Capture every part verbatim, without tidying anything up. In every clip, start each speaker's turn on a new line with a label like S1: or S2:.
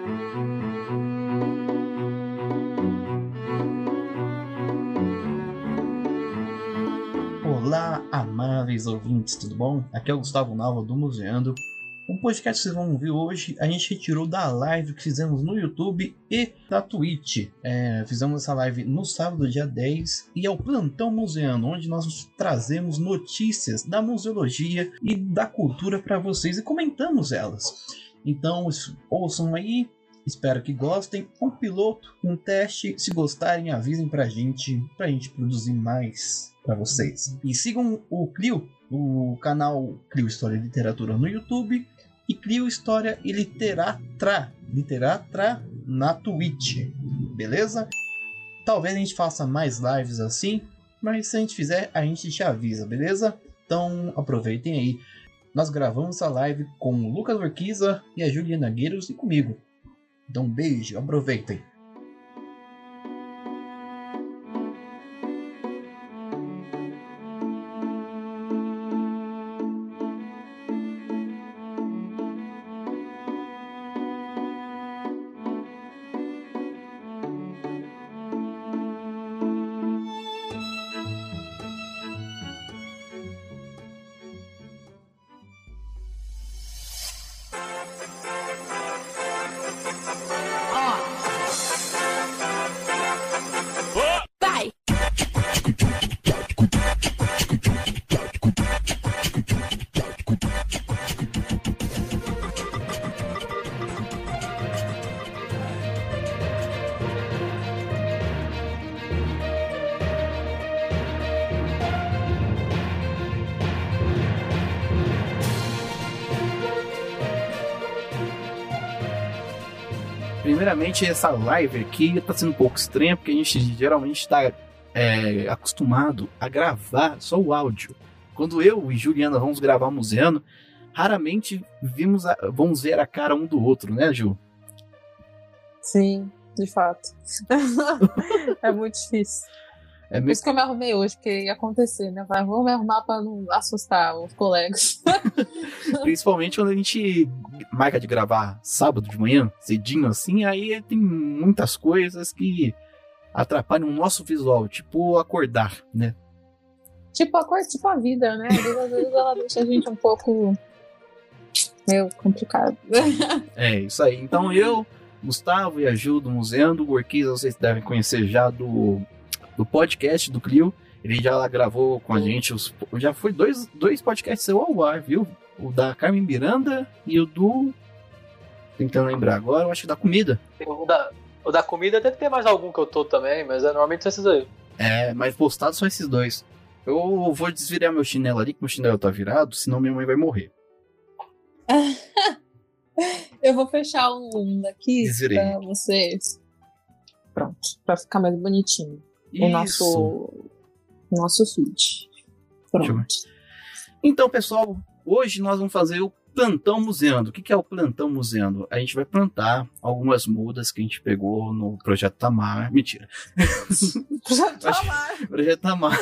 S1: Olá, amáveis ouvintes, tudo bom? Aqui é o Gustavo Nava do Museando. O podcast que vocês vão ouvir hoje, a gente retirou da live que fizemos no YouTube e da Twitch. É, fizemos essa live no sábado, dia dez, e é o Plantão Museando, onde nós trazemos notícias da museologia e da cultura para vocês e comentamos elas. Então, ouçam aí, espero que gostem. Um piloto, um teste, se gostarem, avisem pra gente, pra gente produzir mais para vocês. E sigam o Clio, o canal Clio História e Literatura no YouTube, e Clio História e Literatra, Literatra na Twitch, beleza? Talvez a gente faça mais lives assim, mas se a gente fizer, a gente te avisa, beleza? Então aproveitem aí. Nós gravamos essa live com o Lucas Urquiza e a Juliana Gueiros e comigo. Então um beijo, aproveitem. Primeiramente, essa live aqui está sendo um pouco estranha, porque a gente geralmente está é, acostumado a gravar só o áudio. Quando eu e Juliana vamos gravar Museando, raramente vimos a, vamos ver a cara um do outro, né, Ju?
S2: Sim, de fato. É muito difícil. É meio... Por isso que eu me arrumei hoje, porque ia acontecer, né? Mas vou me arrumar para não assustar os colegas.
S1: Principalmente quando a gente marca de gravar sábado de manhã, cedinho assim, aí tem muitas coisas que atrapalham o nosso visual, tipo acordar, né?
S2: Tipo a, coisa, tipo a vida, né? Às vezes ela deixa a gente um pouco meio complicado.
S1: É, isso aí. Então eu, Gustavo e a Ju do Museando, o Urquiza vocês devem conhecer já do... do podcast do Clio, ele já gravou com a gente, os, já foi dois, dois podcasts ao ar, viu? O da Carmen Miranda e o do... tentando lembrar agora, eu acho que da comida.
S3: O da, o da comida deve ter mais algum que eu tô também, mas é, normalmente são esses aí.
S1: É, mas postados são esses dois. Eu vou desvirar meu chinelo ali, que meu chinelo tá virado, senão minha mãe vai morrer.
S2: Eu vou fechar um daqui
S1: Desvirei.
S2: Pra vocês. Pronto, pra ficar mais bonitinho.
S1: Isso.
S2: O nosso, nosso feed. Pronto.
S1: Então, pessoal, hoje nós vamos fazer o Plantão Museando. O que é o Plantão Museando? A gente vai plantar algumas mudas que a gente pegou no Projeto Tamar. Mentira.
S2: Projeto Tamar.
S1: Projeto Tamar.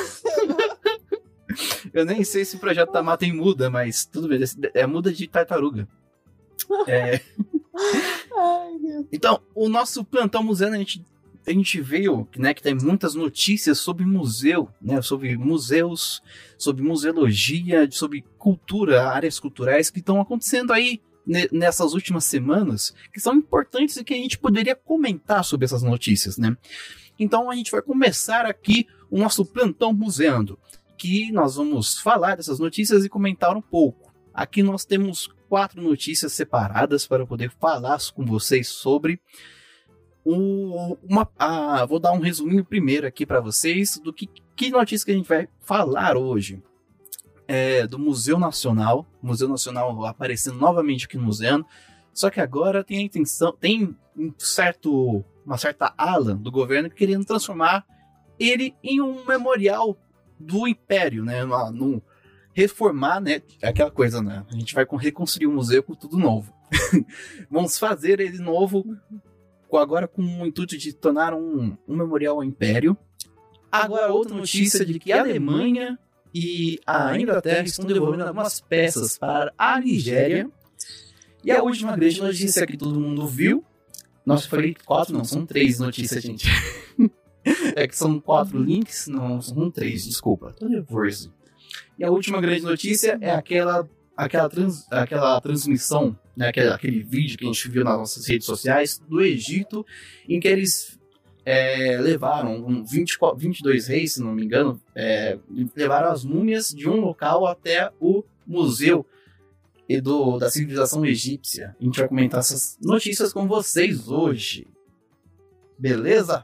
S1: Eu nem sei se o Projeto Tamar tem muda, mas tudo bem. É muda de tartaruga. É...
S2: Ai, Deus.
S1: Então, o nosso Plantão Museando, a gente a gente veio, né, que tem muitas notícias sobre museu, né, sobre museus, sobre museologia, sobre cultura, áreas culturais que estão acontecendo aí nessas últimas semanas, que são importantes e que a gente poderia comentar sobre essas notícias, né? Então a gente vai começar aqui o nosso Plantão Museando, que nós vamos falar dessas notícias e comentar um pouco. Aqui nós temos quatro notícias separadas para poder falar com vocês sobre. Um, uma, ah, vou dar um resuminho primeiro aqui para vocês do que, que notícia que a gente vai falar hoje. É do Museu Nacional, Museu Nacional aparecendo novamente aqui no Museando, só que agora tem a intenção, tem um certo, uma certa ala do governo querendo transformar ele em um memorial do Império, né? No, reformar, né? Aquela coisa, né? A gente vai reconstruir o museu com tudo novo. Vamos fazer ele novo. Agora com o intuito de tornar um, um memorial ao Império. Agora outra notícia de que a Alemanha e a Inglaterra estão devolvendo algumas peças para a Nigéria. E a última grande notícia que todo mundo viu Nossa, eu falei quatro, não, são três notícias, gente. É que são quatro links, não, são três, desculpa. Tô nervoso. E a última grande notícia é aquela, aquela, trans, aquela transmissão, né, aquele, aquele vídeo que a gente viu nas nossas redes sociais do Egito, em que eles é, levaram um vinte, vinte e dois reis, se não me engano, é, levaram as múmias de um local até o museu do, da civilização egípcia. A gente vai comentar essas notícias com vocês hoje. Beleza?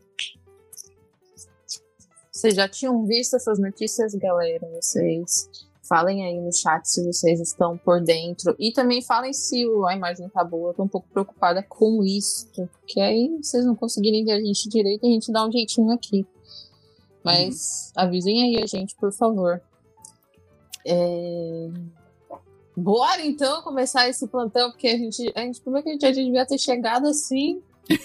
S2: Vocês já tinham visto essas notícias, galera? Vocês falem aí no chat se vocês estão por dentro. E também falem se a imagem tá boa. Eu tô um pouco preocupada com isso. Porque aí vocês não conseguirem ver a gente direito, a gente dá um jeitinho aqui. Mas uhum. avisem aí a gente, por favor. É... Bora então começar esse plantão, porque a gente, a gente primeiro que a gente já devia ter chegado assim,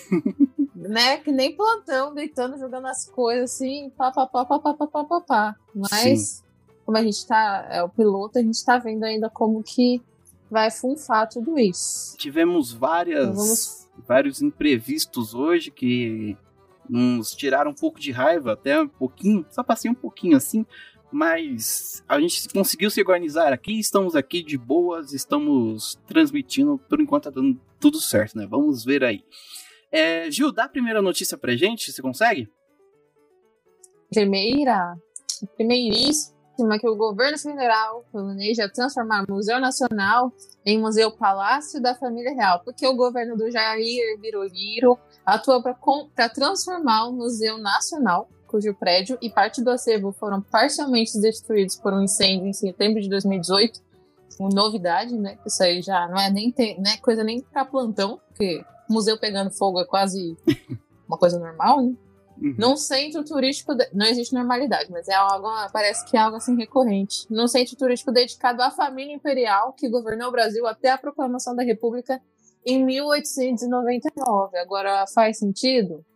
S2: né? Que nem plantão, deitando, jogando as coisas assim, pá, pá, pá, pá, pá, pá, pá, pá, pá. Mas, sim, como a gente tá, é o piloto, a gente tá vendo ainda como que vai funfar tudo isso.
S1: Tivemos várias, então vamos... vários imprevistos hoje que nos tiraram um pouco de raiva, até um pouquinho, só passei um pouquinho assim. Mas a gente conseguiu se organizar aqui, estamos aqui de boas, estamos transmitindo, por enquanto tá dando tudo certo, né? Vamos ver aí. É, Gil, dá a primeira notícia pra gente, você consegue?
S2: Primeira, primeiríssima, que o governo federal planeja transformar o Museu Nacional em Museu Palácio da Família Real, porque o governo do Jair Biroliro atua para transformar o Museu Nacional, cujo prédio e parte do acervo foram parcialmente destruídos por um incêndio em setembro de dois mil e dezoito. Uma novidade, né? Isso aí já não é nem ter, né, coisa nem pra plantão, porque museu pegando fogo é quase uma coisa normal, né? Uhum. Num centro turístico, de... não existe normalidade, mas é algo, parece que é algo assim recorrente. Num centro turístico dedicado à família imperial que governou o Brasil até a proclamação da República em mil oitocentos e noventa e nove. Agora, faz sentido?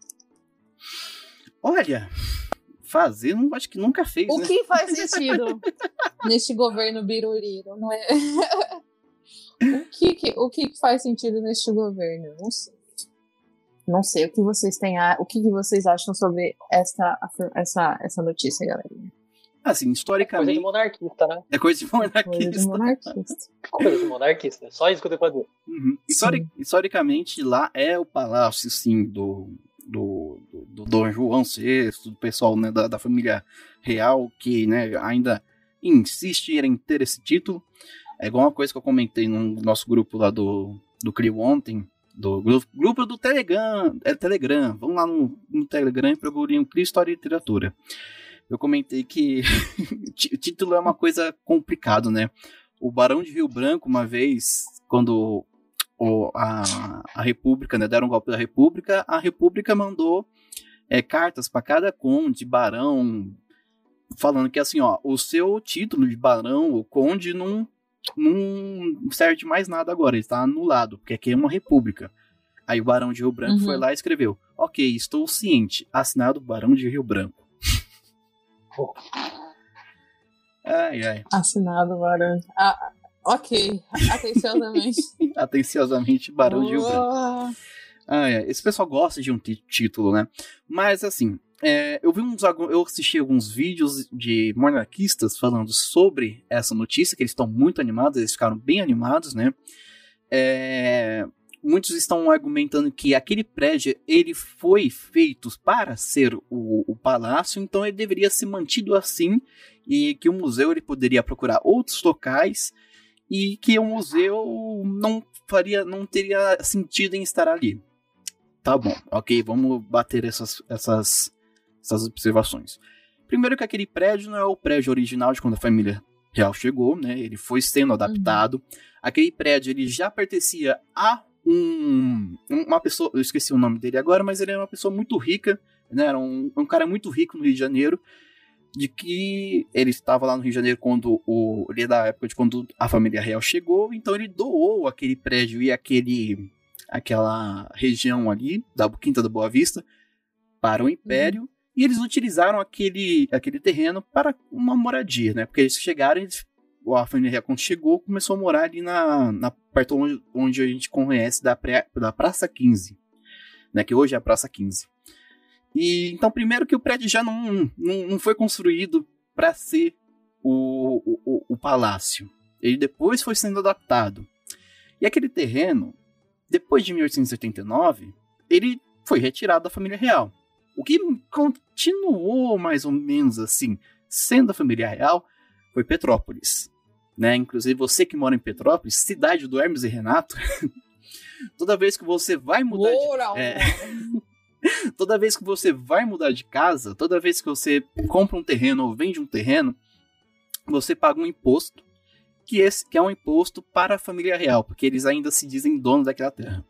S1: Olha, fazer, não, acho que nunca fez,
S2: O
S1: né?
S2: que faz sentido neste governo biruliro, não é? o, que, que, o que faz sentido neste governo? Não sei. Não sei o que vocês têm a, o que, que vocês acham sobre essa, essa, essa notícia, galera.
S1: Assim, historicamente...
S3: É coisa de monarquista, né?
S1: É coisa de monarquista.
S2: Coisa de monarquista.
S3: Coisa de monarquista. Só isso que eu tenho pra dizer.
S1: Uhum. Histori- historicamente, lá é o palácio, sim, do... Do, do, do Dom João sexto, do pessoal, né, da, da família real, que, né, ainda insiste em ter esse título. É igual uma coisa que eu comentei no nosso grupo lá do, do Crio ontem, do grupo, grupo do Telegram, é Telegram, vamos lá no, no Telegram e procurem o Crio História e Literatura. Eu comentei que o título é uma coisa complicado, né? O Barão de Rio Branco, uma vez, quando... O, a, a República, né, deram um golpe da República, a República mandou é, cartas para cada conde, barão, falando que assim, ó, o seu título de barão ou conde não, não serve de mais nada agora, ele está anulado, porque aqui é uma república. Aí o Barão de Rio Branco uhum. foi lá e escreveu: ok, estou ciente, assinado Barão de Rio Branco. ai, ai.
S2: Assinado Barão. Ah, ok, atenciosamente.
S1: atenciosamente, Barão de Rio Branco. Ah, é. Esse pessoal gosta de um t- título, né? Mas, assim, é, eu vi uns, eu assisti alguns vídeos de monarquistas falando sobre essa notícia, que eles estão muito animados, eles ficaram bem animados, né? É, muitos estão argumentando que aquele prédio, ele foi feito para ser o, o palácio, então ele deveria ser mantido assim, e que o museu ele poderia procurar outros locais, e que o museu não faria, não teria sentido em estar ali. Tá bom, ok, vamos bater essas, essas, essas observações. Primeiro que aquele prédio não é o prédio original de quando a família real chegou, né? Ele foi sendo adaptado. Uhum. Aquele prédio ele já pertencia a um, uma pessoa, eu esqueci o nome dele agora, mas ele era uma pessoa muito rica, né? Era um, um cara muito rico no Rio de Janeiro, de que ele estava lá no Rio de Janeiro quando o, ele é da época de quando a família real chegou, então ele doou aquele prédio e aquele, aquela região ali, da Quinta da Boa Vista, para o Império, uhum. e eles utilizaram aquele, aquele terreno para uma moradia, né? Porque eles chegaram, eles, a família real quando chegou, começou a morar ali na, na perto onde, onde a gente conhece da, pré, da Praça quinze, né, que hoje é a Praça quinze. E, então, primeiro que o prédio já não, não, não foi construído para ser o, o, o palácio. Ele depois foi sendo adaptado. E aquele terreno, depois de mil oitocentos e oitenta e nove, ele foi retirado da família real. O que continuou mais ou menos assim, sendo a família real, foi Petrópolis. Né? Inclusive, você que mora em Petrópolis, cidade do Hermes e Renato, toda vez que você vai mudar de... É, toda vez que você vai mudar de casa, toda vez que você compra um terreno ou vende um terreno, você paga um imposto, que, esse, que é um imposto para a família real, porque eles ainda se dizem donos daquela terra.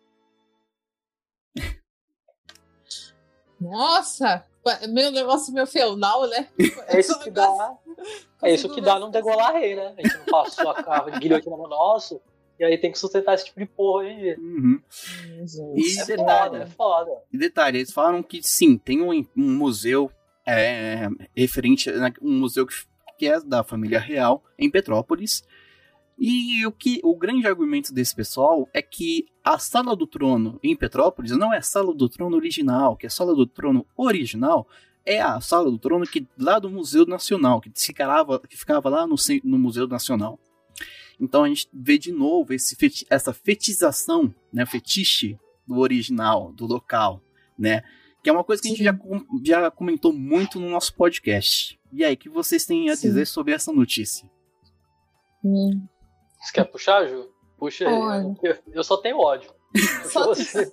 S2: Nossa! Meu negócio meio feudal, né?
S3: É isso que dá. É isso que dá não degolar rei, né? A gente não passou a carro de guilhotina no nosso, e aí tem que sustentar esse tipo de porra aí.
S1: Uhum.
S3: E é detalhe, foda, é foda.
S1: E detalhe, eles falaram que sim, tem um, um museu é, referente, um museu que, que é da família real em Petrópolis. E o, que, o grande argumento desse pessoal é que a Sala do Trono em Petrópolis não é a Sala do Trono original, que a Sala do Trono original é a Sala do Trono que, lá do Museu Nacional, que ficava, que ficava lá no, no Museu Nacional. Então a gente vê de novo esse feti- essa fetização, né, fetiche do original, do local, né? Que é uma coisa que a gente já, já comentou muito no nosso podcast. E aí, o que vocês têm a Sim. dizer sobre essa notícia?
S2: Hum.
S3: Você quer puxar, Ju? Puxa aí. Eu, eu só tenho ódio. Só você.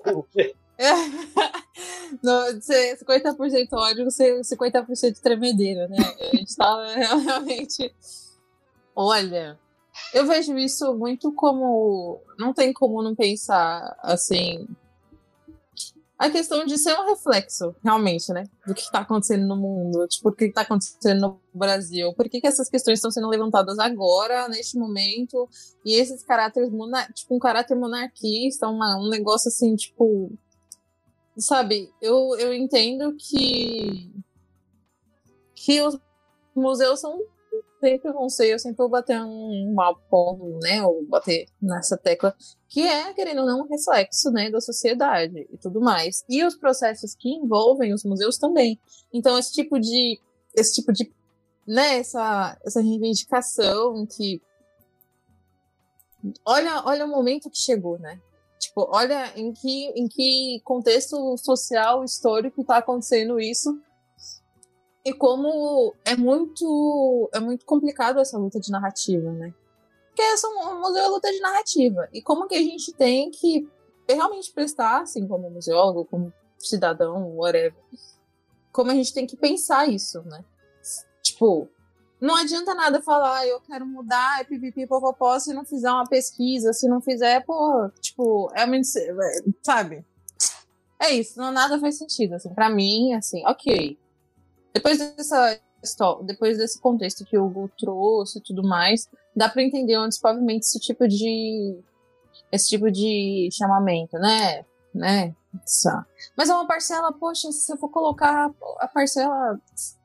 S2: No, cinquenta por cento ódio, cinquenta por cento tremedeira, né? A gente tá realmente... Olha, eu vejo isso muito como... Não tem como não pensar, assim... A questão de ser um reflexo, realmente, né? Do que está acontecendo no mundo, tipo, o que está acontecendo no Brasil. Por que, que essas questões estão sendo levantadas agora, neste momento? E esses caráteres, monar- tipo, um caráter monarquista, uma, um negócio assim, tipo... Sabe, eu, eu entendo que... Que os museus são... Sempre vão ser, eu sempre vou bater um mal ponto, né? Ou bater nessa tecla, que é, querendo ou não, um reflexo, né, da sociedade e tudo mais. E os processos que envolvem os museus também. Então, esse tipo de. Esse tipo de. Né, essa, essa reivindicação que. Olha, olha o momento que chegou, né? Tipo, olha em que, em que contexto social, histórico está acontecendo isso. E como é muito, é muito complicado essa luta de narrativa, né? Porque essa, o museu é luta de narrativa. E como que a gente tem que realmente prestar, assim, como museólogo, como cidadão, whatever, como a gente tem que pensar isso, né? Tipo, não adianta nada falar, ah, eu quero mudar, é pipipi, popopó, se não fizer uma pesquisa, se não fizer, pô, tipo, é muito, sabe? É isso, não, nada faz sentido, assim, pra mim, assim, ok. Depois dessa depois desse contexto que o Hugo trouxe e tudo mais, dá para entender onde se pavimenta esse tipo de esse tipo de chamamento, né? né? Mas é uma parcela, poxa, se eu for colocar a parcela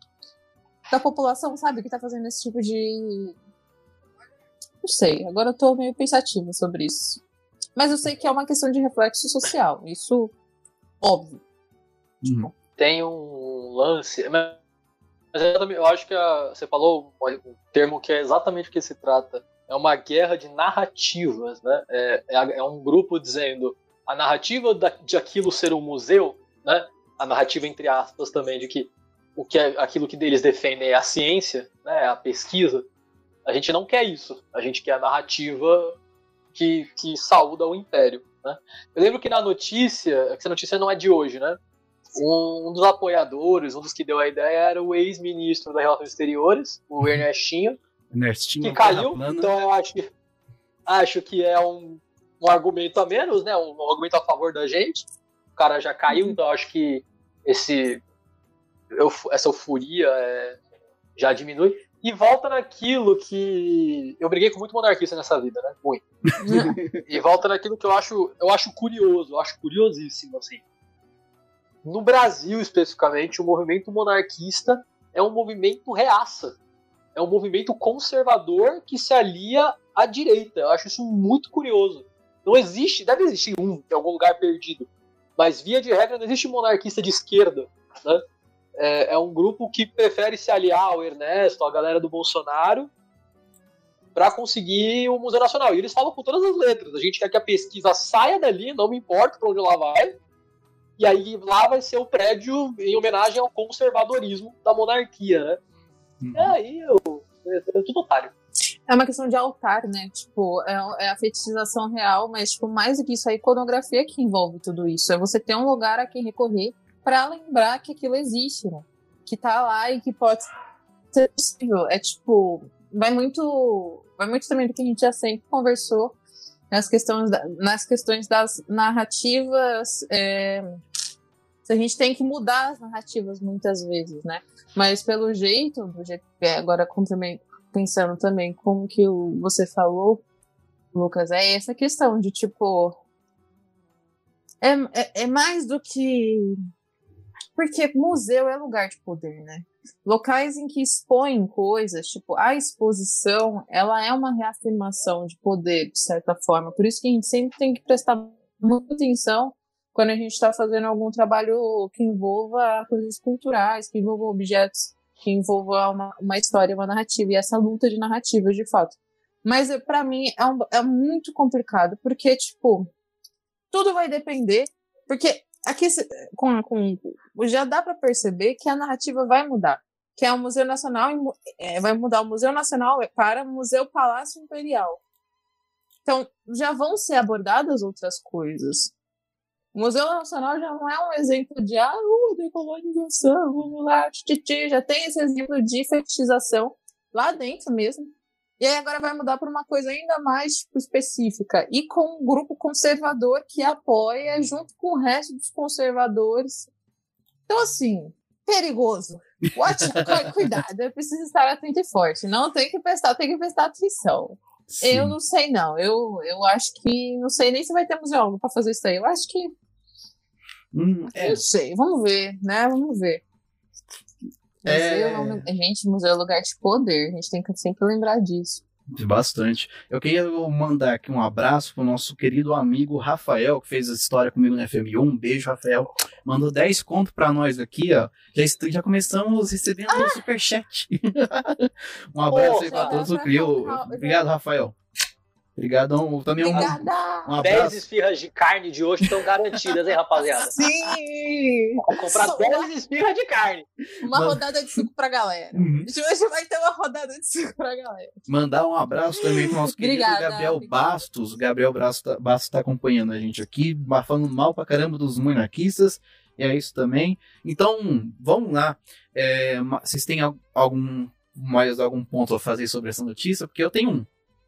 S2: da população, sabe, que tá fazendo esse tipo de... Não sei, agora eu tô meio pensativa sobre isso. Mas eu sei que é uma questão de reflexo social, isso óbvio.
S1: Uhum.
S3: Tem um lance... Mas eu, eu acho que a, você falou um termo que é exatamente o que se trata. É uma guerra de narrativas, né? É, é, é um grupo dizendo a narrativa da, de aquilo ser um museu, né? A narrativa entre aspas também de que, o que é, aquilo que eles defendem é a ciência, né? A pesquisa. A gente não quer isso. A gente quer a narrativa que, que saúda o império, né? Eu lembro que na notícia, essa notícia não é de hoje, né? Um, um dos apoiadores, um dos que deu a ideia era o ex-ministro das Relações Exteriores, o Ernestinho,
S1: Ernestinho
S3: que caiu. Então eu acho que, acho que é um, um argumento a menos, né? Um, um argumento a favor da gente. O cara já caiu, então eu acho que esse, eu, essa euforia é, já diminui. E volta naquilo que... Eu briguei com muito monarquista nessa vida, né? Muito. E volta naquilo que eu acho, eu acho curioso, eu acho curiosíssimo, assim. No Brasil, especificamente, o movimento monarquista é um movimento reaça. É um movimento conservador que se alia à direita. Eu acho isso muito curioso. Não existe, deve existir um em algum lugar perdido. mas via de regra não existe monarquista de esquerda, né? É, é um grupo que prefere se aliar ao Ernesto, à galera do Bolsonaro, para conseguir o Museu Nacional. E eles falam com todas as letras. A gente quer que a pesquisa saia dali, não me importa para onde ela vai, e aí lá vai ser o prédio em homenagem ao conservadorismo da monarquia, né? Uhum. E aí eu, eu, eu tudo otário.
S2: É uma questão de altar, né? Tipo, é, é a fetichização real, mas tipo, mais do que isso, a iconografia que envolve tudo isso. É você ter um lugar a quem recorrer para lembrar que aquilo existe, né? Que tá lá e que pode ser possível. É tipo, vai muito, vai muito também do que a gente já sempre conversou nas questões, da, nas questões das narrativas. É, a gente tem que mudar as narrativas muitas vezes, né? Mas pelo jeito, do jeito que é, agora com também pensando também como que o, você falou, Lucas, é essa questão de, tipo, é, é, é mais do que... Porque museu é lugar de poder, né? Locais em que expõem coisas, tipo, a exposição, ela é uma reafirmação de poder, de certa forma. Por isso que a gente sempre tem que prestar muita atenção quando a gente está fazendo algum trabalho que envolva coisas culturais, que envolva objetos, que envolva uma, uma história, uma narrativa, e essa luta de narrativas, de fato. Mas, para mim, é, um, é muito complicado, porque, tipo, tudo vai depender, porque aqui, com, com, já dá para perceber que a narrativa vai mudar, que é o Museu Nacional, é, vai mudar o Museu Nacional para o Museu Palácio Imperial. Então, já vão ser abordadas outras coisas. O Museu Nacional já não é um exemplo de ah, uh, decolonização, vamos lá, titi, já tem esse exemplo de fetichização lá dentro mesmo. E aí agora vai mudar para uma coisa ainda mais tipo, específica. E com um grupo conservador que apoia junto com o resto dos conservadores. Então, assim, perigoso. Watch, cuidado, eu preciso estar atento e forte. Não tem que prestar, tem que prestar atenção. Sim. Eu não sei, não. Eu, eu acho que... Não sei nem se vai ter museólogo para fazer isso aí. Eu acho que... Hum, é. Não sei. Vamos ver, né? Vamos ver. É... Museu, gente, museu é lugar de poder. A gente tem que sempre lembrar disso.
S1: Bastante. Eu queria mandar aqui um abraço pro nosso querido amigo Rafael, que fez essa história comigo no F M U. Um beijo, Rafael. Mandou dez conto pra nós aqui, ó. Já, est- já começamos recebendo o ah! superchat. Um abraço oh, aí pra todos. Obrigado, Rafael. Obrigadão. Também um, um abraço.
S3: dez esfirras de carne de hoje estão garantidas, hein, rapaziada?
S2: Sim!
S3: Vou comprar Só dez uma... esfirras de carne.
S2: Uma Mano... rodada de suco pra galera. Uhum. Hoje vai ter uma rodada de suco pra galera.
S1: Mandar um abraço também pro nosso querido Obrigada, Gabriel obrigada. Bastos. O Gabriel Bastos tá, Bastos tá acompanhando a gente aqui, falando mal pra caramba dos monarquistas. E é isso também. Então, vamos lá. É, vocês têm algum, mais algum ponto a fazer sobre essa notícia? Porque eu tenho um.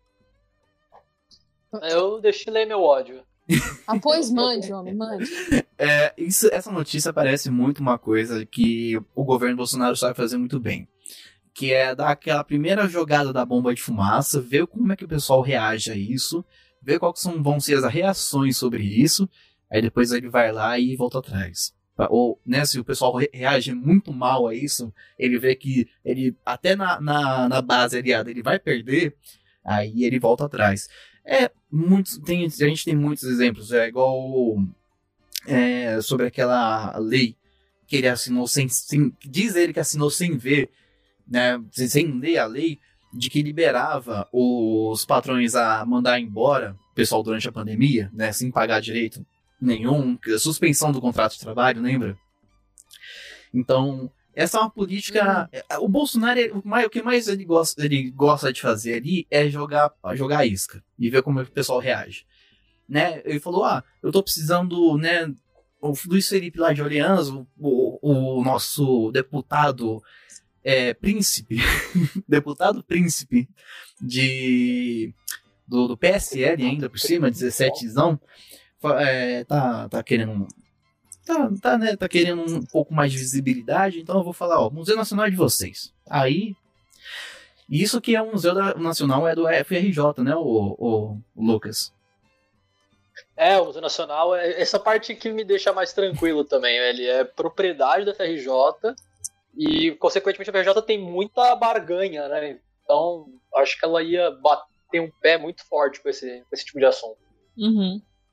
S3: Eu destilei meu ódio.
S2: Ah, pois mande, homem, mande.
S1: É, isso, essa notícia parece muito uma coisa que o governo Bolsonaro sabe fazer muito bem. Que é dar aquela primeira jogada da bomba de fumaça, ver como é que o pessoal reage a isso, ver quais são, vão ser as reações sobre isso, aí depois ele vai lá e volta atrás. Ou, né, se o pessoal re- reage muito mal a isso, ele vê que ele, até na, na, na base aliada ele vai perder, aí ele volta atrás. É, muitos, tem, a gente tem muitos exemplos, é igual é, sobre aquela lei que ele assinou sem, sem, diz ele que assinou sem ver, né, sem ler a lei, de que liberava os patrões a mandar embora o pessoal durante a pandemia, né, sem pagar direito nenhum, suspensão do contrato de trabalho, lembra? Então, essa é uma política... Uhum. O Bolsonaro, o que mais ele gosta, ele gosta de fazer ali é jogar, jogar a isca e ver como o pessoal reage. Né? Ele falou, ah, eu tô precisando, né, o Luiz Felipe lá de Orleans, o, o, o nosso deputado é, príncipe, deputado príncipe de, do, do P S L ainda por cima, dezessete-zão, é, tá, tá querendo... Tá, tá, né, tá querendo um pouco mais de visibilidade, então eu vou falar, ó, Museu Nacional é de vocês. Aí, isso que é o Museu da, Nacional é do F R J, né, o, o, o Lucas?
S3: É, o Museu Nacional, é essa parte que me deixa mais tranquilo também, ele é propriedade da F R J e, consequentemente, a F R J tem muita barganha, né, então acho que ela ia bater um pé muito forte com esse, com esse tipo de assunto.
S2: Uhum.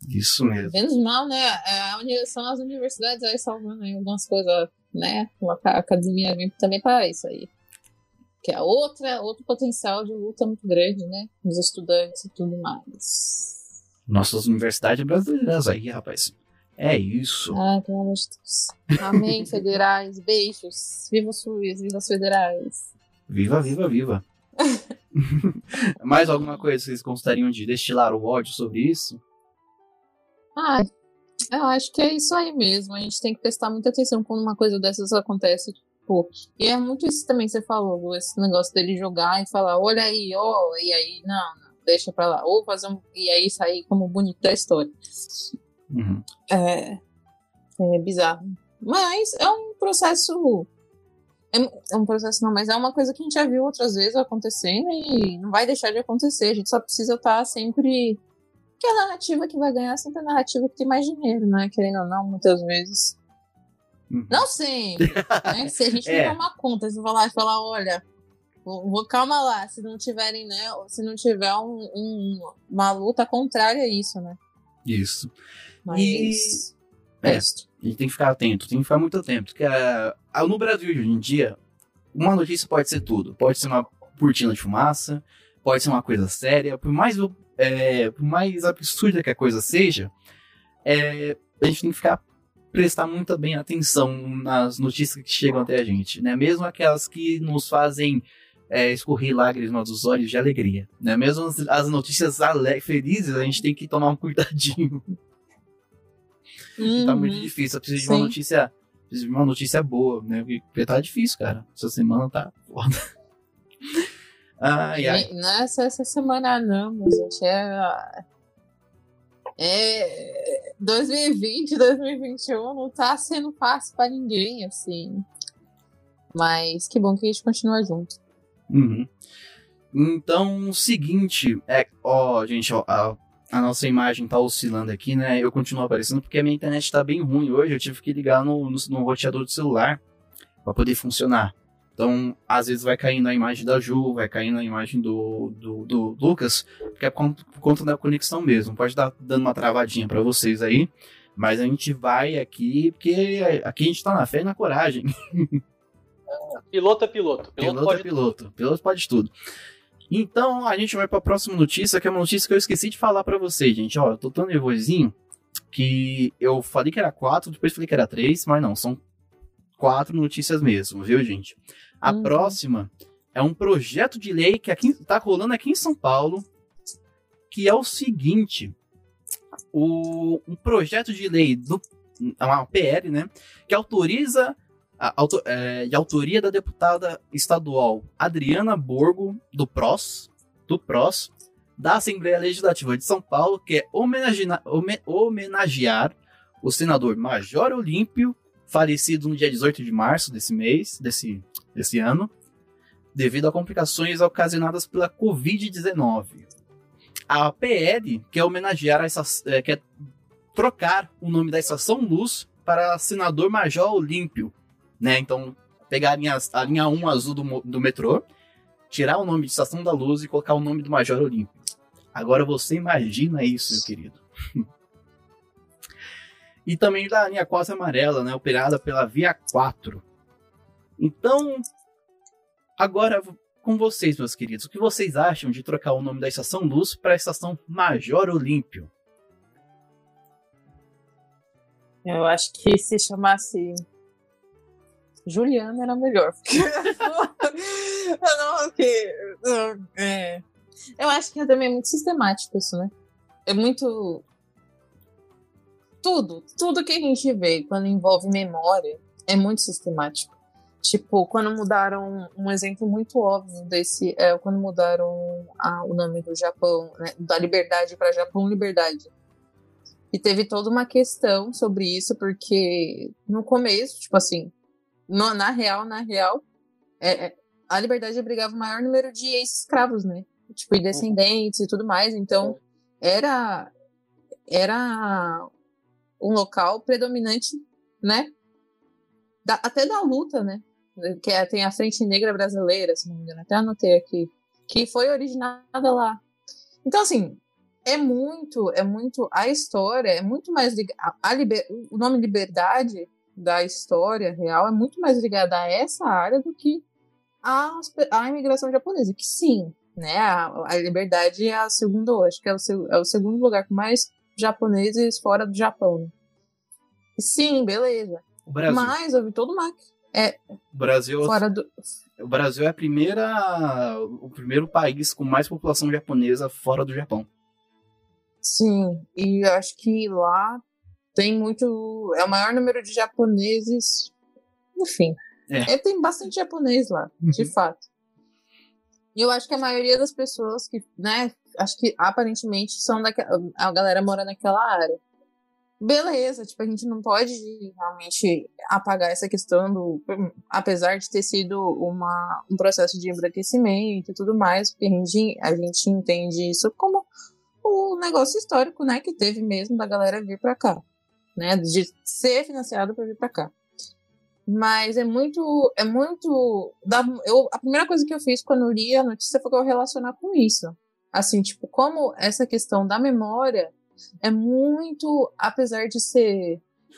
S1: Isso mesmo.
S2: Menos mal, né? A uni- são as universidades aí salvando aí algumas coisas, né? A academia vem também para isso aí. Que é outra, outro potencial de luta muito grande, né? Os estudantes e tudo mais.
S1: Nossas universidades brasileiras aí, rapaz. É isso.
S2: Ah, pelo amor de Deus. Amém, federais. Beijos. Viva o SUS, viva as federais.
S1: Viva, viva, viva. Mais alguma coisa que vocês gostariam de destilar o ódio sobre isso?
S2: Ah, eu acho que é isso aí mesmo. A gente tem que prestar muita atenção quando uma coisa dessas acontece. Tipo, e é muito isso também que você falou, Lu, esse negócio dele jogar e falar, olha aí, ó, e aí, não, não, deixa pra lá. Ou fazer um. E aí sair como bonito da história.
S1: Uhum.
S2: É, é bizarro. Mas é um processo. É, é um processo não, mas é uma coisa que a gente já viu outras vezes acontecendo e não vai deixar de acontecer. A gente só precisa estar sempre. Que a narrativa que vai ganhar é sempre a narrativa que tem mais dinheiro, né? Querendo ou não, muitas vezes.
S1: Uhum.
S2: Não sempre. Né? Se a gente
S1: É.
S2: não tomar conta, se falar e falar, olha, vou, vou- calma lá, se não tiverem, né? Se não tiver um, um- uma luta contrária a isso, né?
S1: Isso.
S2: Mas.
S1: É.
S2: É isso.
S1: A gente tem que ficar atento, tem que ficar muito atento. Porque ah, ah, no Brasil de hoje em dia, uma notícia pode ser tudo. Pode ser uma cortina de fumaça, pode ser uma coisa séria. Por mais, é, por mais absurda que a coisa seja, é, a gente tem que ficar prestar muita bem atenção nas notícias que chegam até a gente, né? Mesmo aquelas que nos fazem é, escorrer lágrimas dos olhos de alegria, né? Mesmo as, as notícias ale- felizes, a gente tem que tomar um cuidadinho.
S2: Uhum.
S1: Tá muito difícil. Eu preciso de uma
S2: Sim.
S1: notícia, preciso de uma notícia boa, né? Porque tá difícil, cara. Essa semana tá foda. Ai, ai.
S2: E nessa essa semana não, mas gente, é, é dois mil e vinte, dois mil e vinte e um não tá sendo fácil pra ninguém, assim. Mas que bom que a gente continua junto.
S1: Uhum. Então, o seguinte, é, ó, gente, ó, a, a nossa imagem tá oscilando aqui, né? Eu continuo aparecendo porque a minha internet tá bem ruim hoje. Eu tive que ligar no, no, no roteador do celular pra poder funcionar. Então, às vezes vai caindo a imagem da Ju, vai caindo a imagem do, do, do Lucas, porque é por por conta da conexão mesmo. Pode estar dando uma travadinha pra vocês aí, mas a gente vai aqui, porque aqui a gente tá na fé e na coragem.
S3: Piloto é piloto. Piloto,
S1: Piloto
S3: pode
S1: é piloto. Piloto pode tudo. Então, a gente vai pra próxima notícia, que é uma notícia que eu esqueci de falar pra vocês, gente. Ó, eu tô tão nervosinho que eu falei que era quatro, depois falei que era três, mas não, são quatro notícias mesmo, viu, gente? A
S2: Uhum.
S1: próxima é um projeto de lei que aqui, tá rolando aqui em São Paulo, que é o seguinte, o, um projeto de lei do é uma P L, né, que autoriza a, auto, é, de autoria da deputada estadual Adriana Borgo do PROS, do PROS, da Assembleia Legislativa de São Paulo, que é homenagena- home- homenagear o senador Major Olímpio, falecido no dia dezoito de março desse mês, desse, desse ano, devido a complicações ocasionadas pela covid dezenove. A P L quer homenagear essa, é, quer trocar o nome da Estação Luz para Senador Major Olímpio, né? Então, pegar a linha, a linha um azul do, mo- do metrô, tirar o nome de Estação da Luz e colocar o nome do Major Olímpio. Agora você imagina isso, meu querido. E também da linha quatro amarela, né, operada pela Via quatro. Então, agora com vocês, meus queridos, o que vocês acham de trocar o nome da Estação Luz para a Estação Major Olímpio?
S2: Eu acho que se chamasse Juliana era melhor. Porque... não, porque... é. Eu acho que é também muito sistemático isso, né? É muito... Tudo, tudo que a gente vê quando envolve memória é muito sistemático. Tipo, quando mudaram, um exemplo muito óbvio desse é quando mudaram a, o nome do Japão, né, da Liberdade para Japão Liberdade. E teve toda uma questão sobre isso, porque no começo, tipo assim, no, na real, na real, é, é, a Liberdade abrigava o maior número de ex-escravos, né? Tipo, e descendentes e tudo mais. Então, era, era um local predominante, né? Da, até da luta, né? Que é, tem a Frente Negra Brasileira, se não me engano, até anotei aqui, que foi originada lá. Então, assim, é muito, é muito, a história é muito mais ligada, a liber, o nome liberdade da história real é muito mais ligada a essa área do que a, a imigração japonesa, que sim, né, a, a liberdade é a segunda, acho que é o, é o segundo lugar com mais japoneses fora do Japão, né? Sim, beleza.
S1: O Brasil.
S2: Mas houve todo uma... É,
S1: o Brasil,
S2: fora do...
S1: o Brasil é a primeira, o primeiro país com mais população japonesa fora do Japão.
S2: Sim, e eu acho que lá tem muito... É o maior número de japoneses... Enfim, é. É, tem bastante japonês lá, uhum. De fato. E eu acho que a maioria das pessoas que, né, acho que aparentemente são daquela... A galera mora naquela área. Beleza, tipo, a gente não pode realmente apagar essa questão do... Apesar de ter sido uma, um processo de embranquecimento e tudo mais, porque a gente, a gente entende isso como o negócio histórico, né, que teve mesmo da galera vir pra cá, né, de ser financiado pra vir pra cá. Mas é muito... É muito da, eu, a primeira coisa que eu fiz quando eu li a notícia foi eu relacionar com isso. Assim, tipo, como essa questão da memória... É muito, apesar de ser,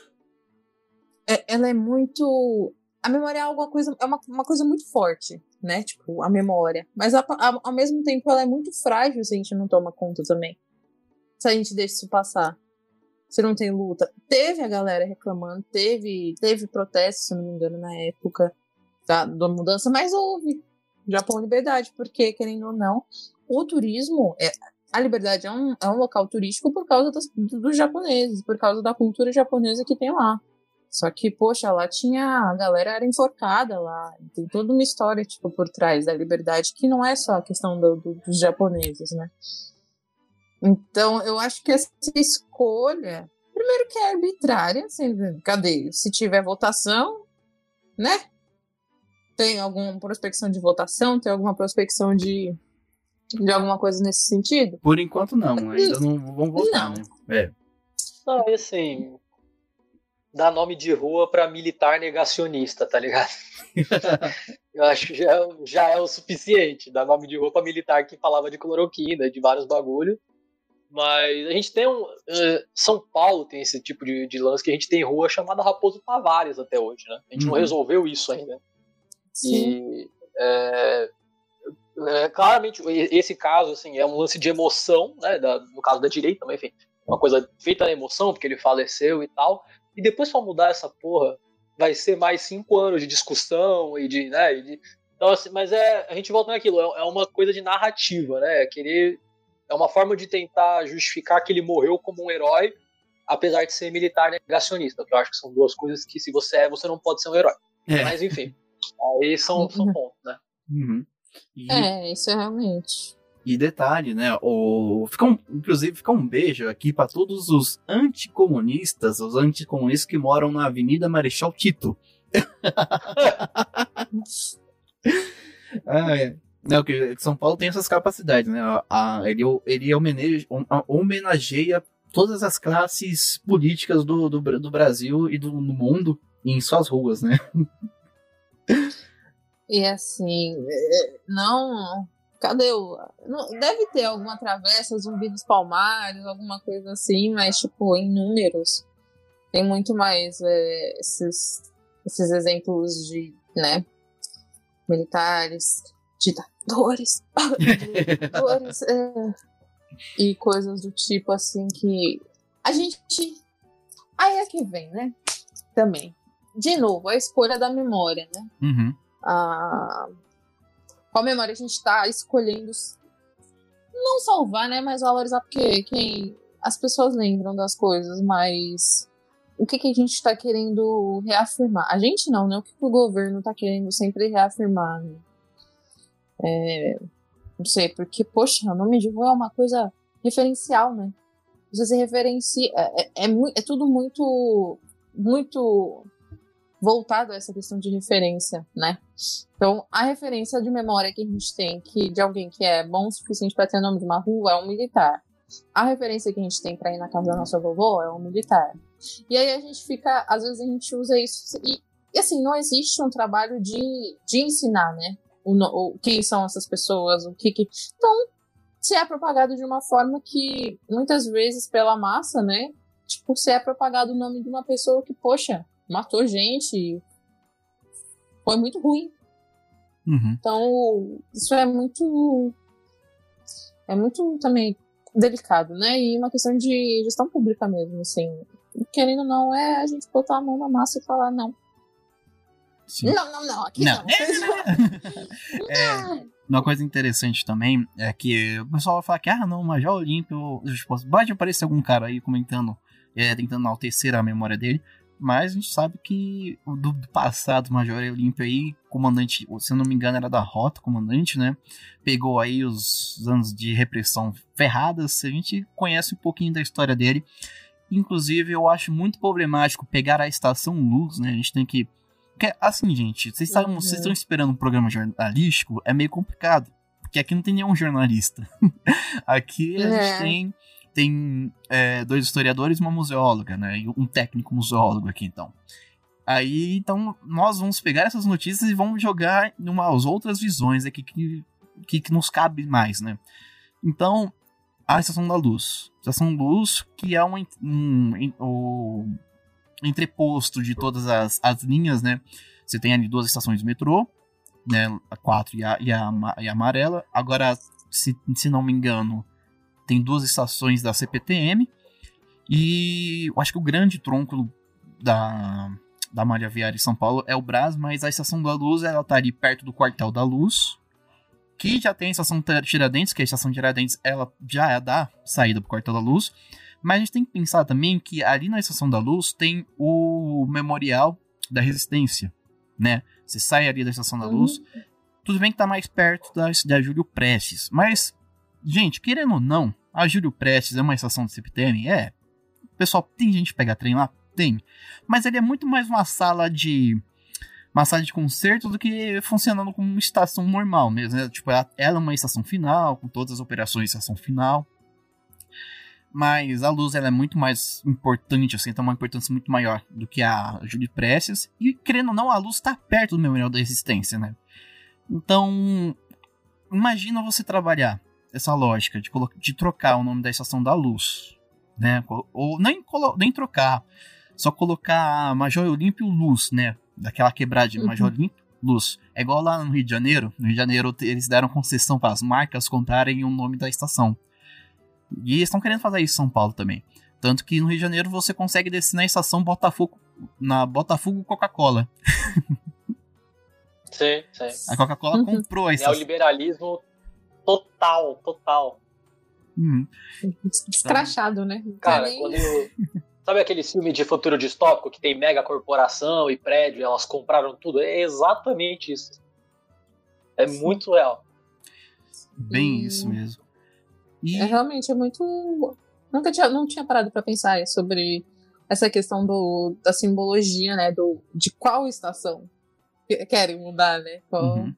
S2: é, ela é muito, a memória é alguma coisa, é uma, uma coisa muito forte, né, tipo, a memória, mas a, a, ao mesmo tempo ela é muito frágil se a gente não toma conta também, se a gente deixa isso passar, se não tem luta. Teve a galera reclamando, teve, teve protesto, se não me engano, na época da, da mudança, mas houve Japão Liberdade, porque, querendo ou não, o turismo é... A Liberdade é um, é um local turístico por causa dos, dos japoneses, por causa da cultura japonesa que tem lá. Só que, poxa, lá tinha... A galera era enforcada lá. Tem toda uma história, tipo, por trás da Liberdade, que não é só a questão do, do, dos japoneses, né? Então, eu acho que essa escolha... Primeiro que é arbitrária, assim, cadê? Se tiver votação, né? Tem alguma prospecção de votação? Tem alguma prospecção de... De alguma coisa nesse sentido?
S1: Por enquanto não, ainda não vão votar, não. Né? É.
S3: Não, e assim, dá nome de rua pra militar negacionista, tá ligado? Eu acho que já, já é o suficiente, dar nome de rua pra militar que falava de cloroquina, de vários bagulho. Mas a gente tem um... Uh, São Paulo tem esse tipo de, de lance que a gente tem rua chamada Raposo Tavares até hoje, né? A gente uhum. não resolveu isso ainda. Sim. E... É, É, claramente, esse caso assim, é um lance de emoção, né, da, no caso da direita, mas enfim, uma coisa feita na emoção, porque ele faleceu e tal, e depois pra mudar essa porra, vai ser mais cinco anos de discussão e de, né, e de, então assim, mas é, a gente volta naquilo, é, é uma coisa de narrativa, né, querer, é uma forma de tentar justificar que ele morreu como um herói, apesar de ser militar negacionista, que eu acho que são duas coisas que se você é, você não pode ser um herói, é. Mas enfim, aí são, são pontos, né.
S1: Uhum.
S2: E, é, isso é realmente.
S1: E detalhe, né? O, fica um, inclusive, fica um beijo aqui para todos os anticomunistas, os anticomunistas que moram na Avenida Marechal Tito. ah, é. Não, que São Paulo tem essas capacidades, né? A, ele ele homenageia, homenageia todas as classes políticas do, do, do Brasil e do, do mundo em suas ruas, né?
S2: E assim, não... Cadê o... Não, deve ter alguma travessa, Zumbi dos Palmares, alguma coisa assim, mas, tipo, em números. Tem muito mais é, esses, esses exemplos de, né, militares, ditadores, ditadores é, e coisas do tipo, assim, que a gente... Aí é que vem, né, também. De novo, a escolha da memória, né?
S1: Uhum.
S2: A... Qual memória a gente está escolhendo não salvar, né, mas valorizar, porque quem... as pessoas lembram das coisas, mas o que, que a gente está querendo reafirmar? A gente não, né? O que, que o governo está querendo sempre reafirmar? Né? É... Não sei, porque, poxa, o nome de rua é uma coisa referencial, né? Você se referencia... É, é, é, é tudo muito... muito... voltado a essa questão de referência, né? Então, a referência de memória que a gente tem que, de alguém que é bom o suficiente para ter o nome de uma rua é um militar. A referência que a gente tem para ir na casa da nossa vovó é um militar. E aí a gente fica, às vezes a gente usa isso e, e assim, não existe um trabalho de, de ensinar, né? O, o, quem são essas pessoas, o que que... Então, se é propagado de uma forma que, muitas vezes, pela massa, né? Tipo, se é propagado o nome de uma pessoa que, poxa, matou gente, foi muito ruim.
S1: Uhum.
S2: Então, isso é muito... É muito também delicado, né? E uma questão de gestão pública mesmo, assim. Querendo ou não, é a gente botar a mão na massa e falar, não.
S1: Sim.
S2: Não, não, não, aqui
S1: Não.
S2: não.
S1: É, uma coisa interessante também é que o pessoal vai falar que, ah, não, o Major Olímpio, tipo, pode aparecer algum cara aí comentando, é, tentando enaltecer a memória dele, mas a gente sabe que do, do passado, o Major Olímpio aí, comandante, se eu não me engano, era da Rota, comandante, né? Pegou aí os anos de repressão ferradas, a gente conhece um pouquinho da história dele. Inclusive, eu acho muito problemático pegar a Estação Luz, né? A gente tem que... Porque, assim, gente, vocês uhum. estão esperando um programa jornalístico, é meio complicado. Porque aqui não tem nenhum jornalista. Aqui a é. gente tem, tem é, dois historiadores e uma museóloga, né? E um técnico museólogo aqui, então. Aí, então, nós vamos pegar essas notícias e vamos jogar em umas outras visões aqui que, que, que nos cabe mais, né? Então, a Estação da Luz. Estação da Luz, que é um, um, um, um entreposto de todas as, as linhas, né? Você tem ali duas estações de metrô, né? A quatro e a, e a, e a amarela. Agora, se, se não me engano, tem duas estações da C P T M. E eu acho que o grande tronco da, da malha viária de São Paulo é o Brás, mas a Estação da Luz, ela tá ali perto do Quartel da Luz, que já tem a Estação Tiradentes, que a Estação Tiradentes, ela já é da saída pro Quartel da Luz. Mas a gente tem que pensar também que ali na Estação da Luz tem o Memorial da Resistência, né? Você sai ali da Estação da Luz, uhum. tudo bem que tá mais perto da, da Júlio Prestes, mas, gente, querendo ou não, a Júlio Prestes é uma estação do C P T M? É. Pessoal, tem gente que pega trem lá? Tem. Mas ele é muito mais uma sala de... uma sala de concerto do que funcionando como uma estação normal mesmo, né? Tipo, ela, ela é uma estação final, com todas as operações de estação final. Mas a Luz, ela é muito mais importante, assim, tem uma importância muito maior do que a Júlio Prestes. E, querendo ou não, a Luz está perto do Memorial da Resistência, né? Então, imagina você trabalhar essa lógica de, de trocar o nome da Estação da Luz, né? Ou nem, nem trocar, só colocar Major Olímpio Luz, né? Daquela quebrada de Major uhum. Olímpio Luz. É igual lá no Rio de Janeiro. No Rio de Janeiro, eles deram concessão para as marcas comprarem o nome da estação. E eles estão querendo fazer isso em São Paulo também. Tanto que no Rio de Janeiro você consegue descer na estação Botafogo, na Botafogo Coca-Cola.
S3: Sim, sim.
S1: A Coca-Cola uhum. comprou a estação.
S3: É o liberalismo total, total.
S1: Uhum.
S2: Escrachado, né?
S3: Cara, nem... quando... Sabe aquele filme de futuro distópico que tem mega corporação e prédio, elas compraram tudo? É exatamente isso. É muito real.
S1: Bem
S2: e...
S1: isso mesmo. E...
S2: É, realmente é muito... Nunca tinha, não tinha parado para pensar sobre essa questão do, da simbologia, né? Do, de qual estação querem mudar, né? Qual...
S1: Uhum.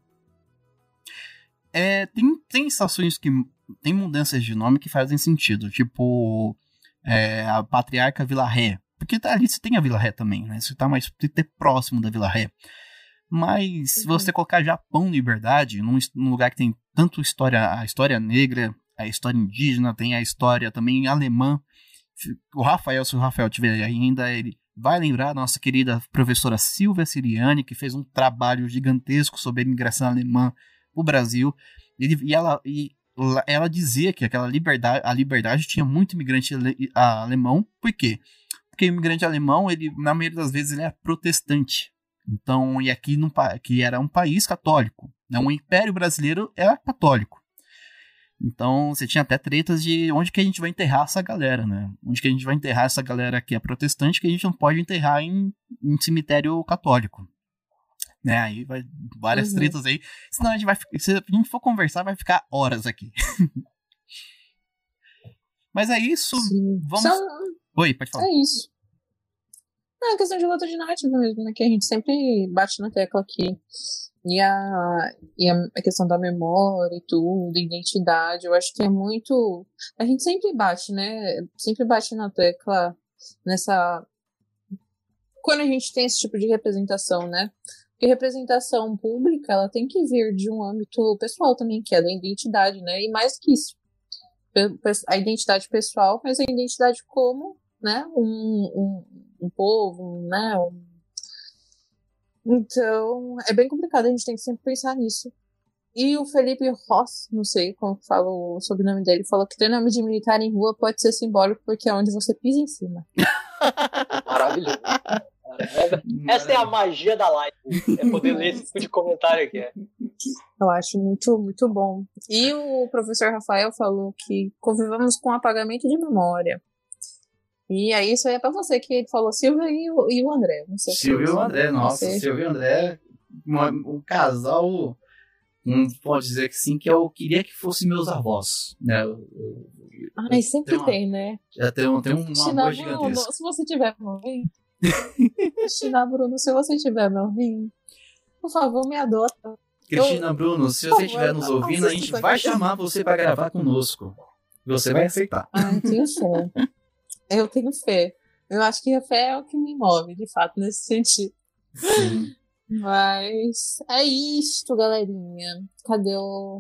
S1: É, tem, tem estações que tem mudanças de nome que fazem sentido. Tipo, é, a Patriarca Vila Ré. Porque tá ali você tem a Vila Ré também, né? Você tá mais próximo da Vila Ré. Mas se você colocar Japão Liberdade, num, num lugar que tem tanto história, a história negra, a história indígena, tem a história também alemã. O Rafael, se o Rafael tiver ainda, ele vai lembrar a nossa querida professora Silvia Siriani, que fez um trabalho gigantesco sobre a imigração alemã no Brasil. Ele, e ela, e ela dizia que aquela liberdade, a liberdade tinha muito imigrante ale, a, alemão. Por quê? Porque o imigrante alemão, ele, na maioria das vezes, ele é protestante. Então, e aqui num, que era um país católico. Né? O Império Brasileiro era católico. Então, você tinha até tretas de onde que a gente vai enterrar essa galera, né? Onde que a gente vai enterrar essa galera que é protestante, que a gente não pode enterrar em, em cemitério católico. Né? Aí vai várias uhum. tretas aí. Senão a gente vai, se a gente for conversar, vai ficar horas aqui. Mas é isso.
S2: Sim.
S1: Vamos...
S2: Só...
S1: Oi, pode falar.
S2: É isso. É a questão de luta de narrativa mesmo, né? Que a gente sempre bate na tecla aqui. E a, e a questão da memória e tudo, identidade, eu acho que é muito... A gente sempre bate, né? Sempre bate na tecla nessa... Quando a gente tem esse tipo de representação, né? Porque representação pública, ela tem que vir de um âmbito pessoal também, que é da identidade, né? E mais que isso, a identidade pessoal, mas a identidade como, né, um, um, um povo, né, um... Então, é bem complicado, a gente tem que sempre pensar nisso. E o Felipe Ross, não sei como que fala o sobrenome dele, falou que ter nome de militar em rua pode ser simbólico porque é onde você pisa em cima.
S3: Maravilhoso. Essa é a magia da live. É poder ler esse tipo de comentário aqui.
S2: Eu acho muito, muito bom. E o professor Rafael falou que convivamos com apagamento de memória. E aí isso aí é pra você, que ele falou Silvia e o, e o André. Não sei
S1: Silvia e o André, nossa,
S2: você...
S1: Silvia e o André, uma, um casal, um, pode dizer que sim, que eu queria que fossem meus avós, né? Eu, eu, eu,
S2: Ai, sempre
S1: uma,
S2: tem, né?
S1: Já tem, tem um amor gigantesco.
S2: Se você tiver me ouvindo, Cristina Bruno, se você tiver me ouvindo, por favor, me adota.
S1: Cristina
S2: eu...
S1: Bruno, se você estiver nos ouvindo, a gente vai chamar você para gravar conosco. Você vai aceitar.
S2: Ai, tenho fé. Eu tenho fé. Eu acho que a fé é o que me move, de fato, nesse sentido.
S1: Sim.
S2: Mas é isto, galerinha. Cadê o...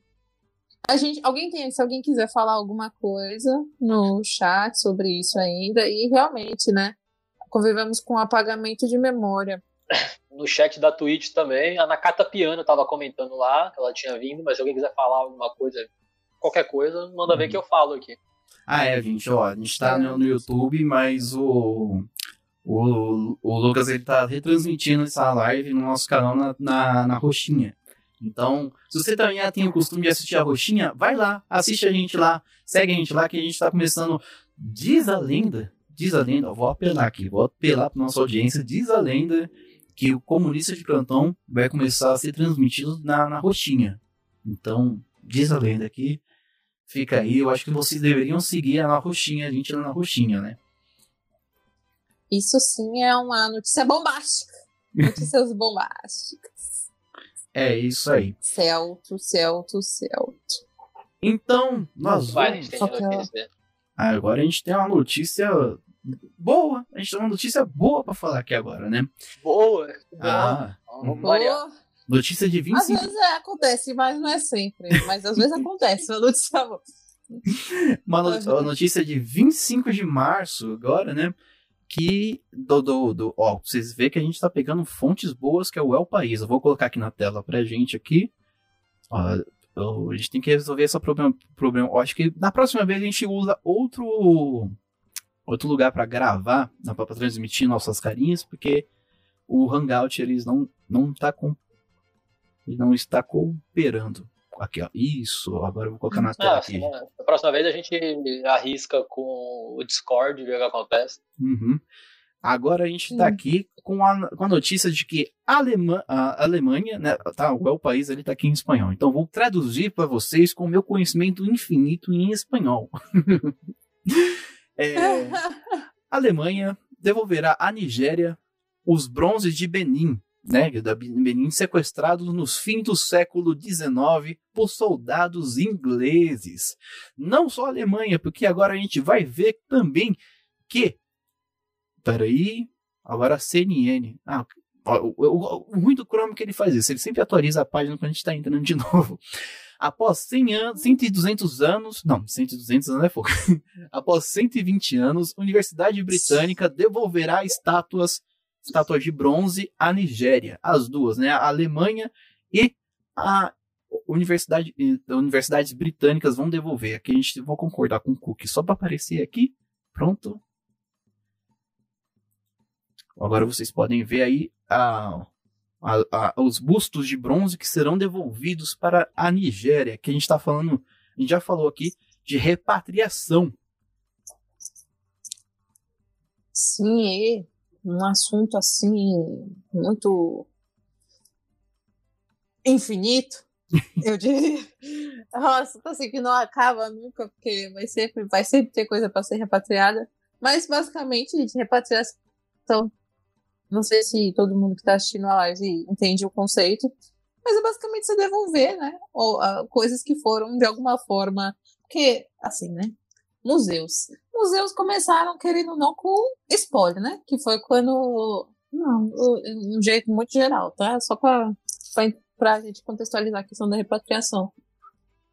S2: A gente, alguém tem, se alguém quiser falar alguma coisa no chat sobre isso ainda, e realmente, né, convivemos com apagamento de memória.
S3: No chat da Twitch também, a Nakata Piano tava comentando lá, que ela tinha vindo, mas se alguém quiser falar alguma coisa, qualquer coisa, manda ver que eu falo aqui.
S1: Ah, é, gente, ó, a gente tá no, no YouTube, mas o, o, o Lucas, ele tá retransmitindo essa live no nosso canal na, na, na Roxinha. Então, se você também tem o costume de assistir a Roxinha, vai lá, assiste a gente lá, segue a gente lá, que a gente tá começando, diz a lenda, diz a lenda, ó, vou apelar aqui, vou apelar pra nossa audiência, diz a lenda que o Comunista de Plantão vai começar a ser transmitido na, na Roxinha. Então, diz a lenda aqui, fica aí, eu acho que vocês deveriam seguir a na Roxinha, a gente lá na Roxinha, né?
S2: Isso sim é uma notícia bombástica. Notícias bombásticas.
S1: É isso aí.
S2: Celto, Celto, Celto.
S1: Então, nós
S3: Vai,
S1: vamos...
S3: a gente tem notícia.
S1: Agora a gente tem uma notícia boa. A gente tem uma notícia boa pra falar aqui agora, né?
S3: Boa.
S1: Ah,
S3: vamos variar.
S2: Boa.
S1: Notícia de vinte e cinco...
S2: Às vezes é, acontece, mas não é sempre. Mas às vezes acontece, uma notícia boa.
S1: Uma no- uma notícia de vinte e cinco de março agora, né? Que, do, do, do, ó, vocês veem que a gente tá pegando fontes boas, que é o El País. Eu vou colocar aqui na tela pra gente aqui. Ó, eu- a gente tem que resolver esse problema. problema. Eu acho que na próxima vez a gente usa outro, outro lugar pra gravar, né, pra, pra transmitir nossas carinhas, porque o Hangout eles não, não, tá com, ele não está cooperando. Aqui, ó. Isso, agora eu vou colocar na tela
S3: Ah,
S1: aqui.
S3: assim, né? Na próxima vez a gente arrisca com o Discord e vê o que acontece.
S1: Uhum. Agora a gente tá
S2: Hum.
S1: aqui com a, com a notícia de que a, Alema, a Alemanha, né, tá, o El País ele tá aqui em espanhol. Então vou traduzir para vocês com o meu conhecimento infinito em espanhol. É, a Alemanha devolverá à Nigéria os bronzes de Benin, né, da Benin, sequestrados nos fins do século dezenove por soldados ingleses. Não só a Alemanha, porque agora a gente vai ver também que... Peraí, agora a C N N. Ah, o, o, o ruim do Chrome é que ele faz isso, ele sempre atualiza a página quando a gente está entrando de novo. Após cem anos, cem e duzentos anos, não, cem e duzentos anos é pouco. Após cento e vinte anos, a Universidade Britânica devolverá estátuas, estátuas de bronze à Nigéria. As duas, né? A Alemanha e a Universidade, universidades britânicas vão devolver. Aqui a gente vai concordar com o Cook, só para aparecer aqui. Pronto. Agora vocês podem ver aí a, a, a, os bustos de bronze que serão devolvidos para a Nigéria, que a gente está falando, a gente já falou aqui de repatriação.
S2: Sim, é um assunto assim muito infinito, eu diria. Nossa, assim que não acaba nunca, porque vai sempre, vai sempre ter coisa para ser repatriada. Mas basicamente, gente, repatriação. Não sei se todo mundo que está assistindo a live entende o conceito, mas é basicamente você devolver, né? Ou, uh, coisas que foram de alguma forma. Porque, assim, né? Museus. Museus começaram, querendo ou não, com espólio, né? Que foi quando. Não, um jeito muito geral, tá? Só para a gente contextualizar a questão da repatriação.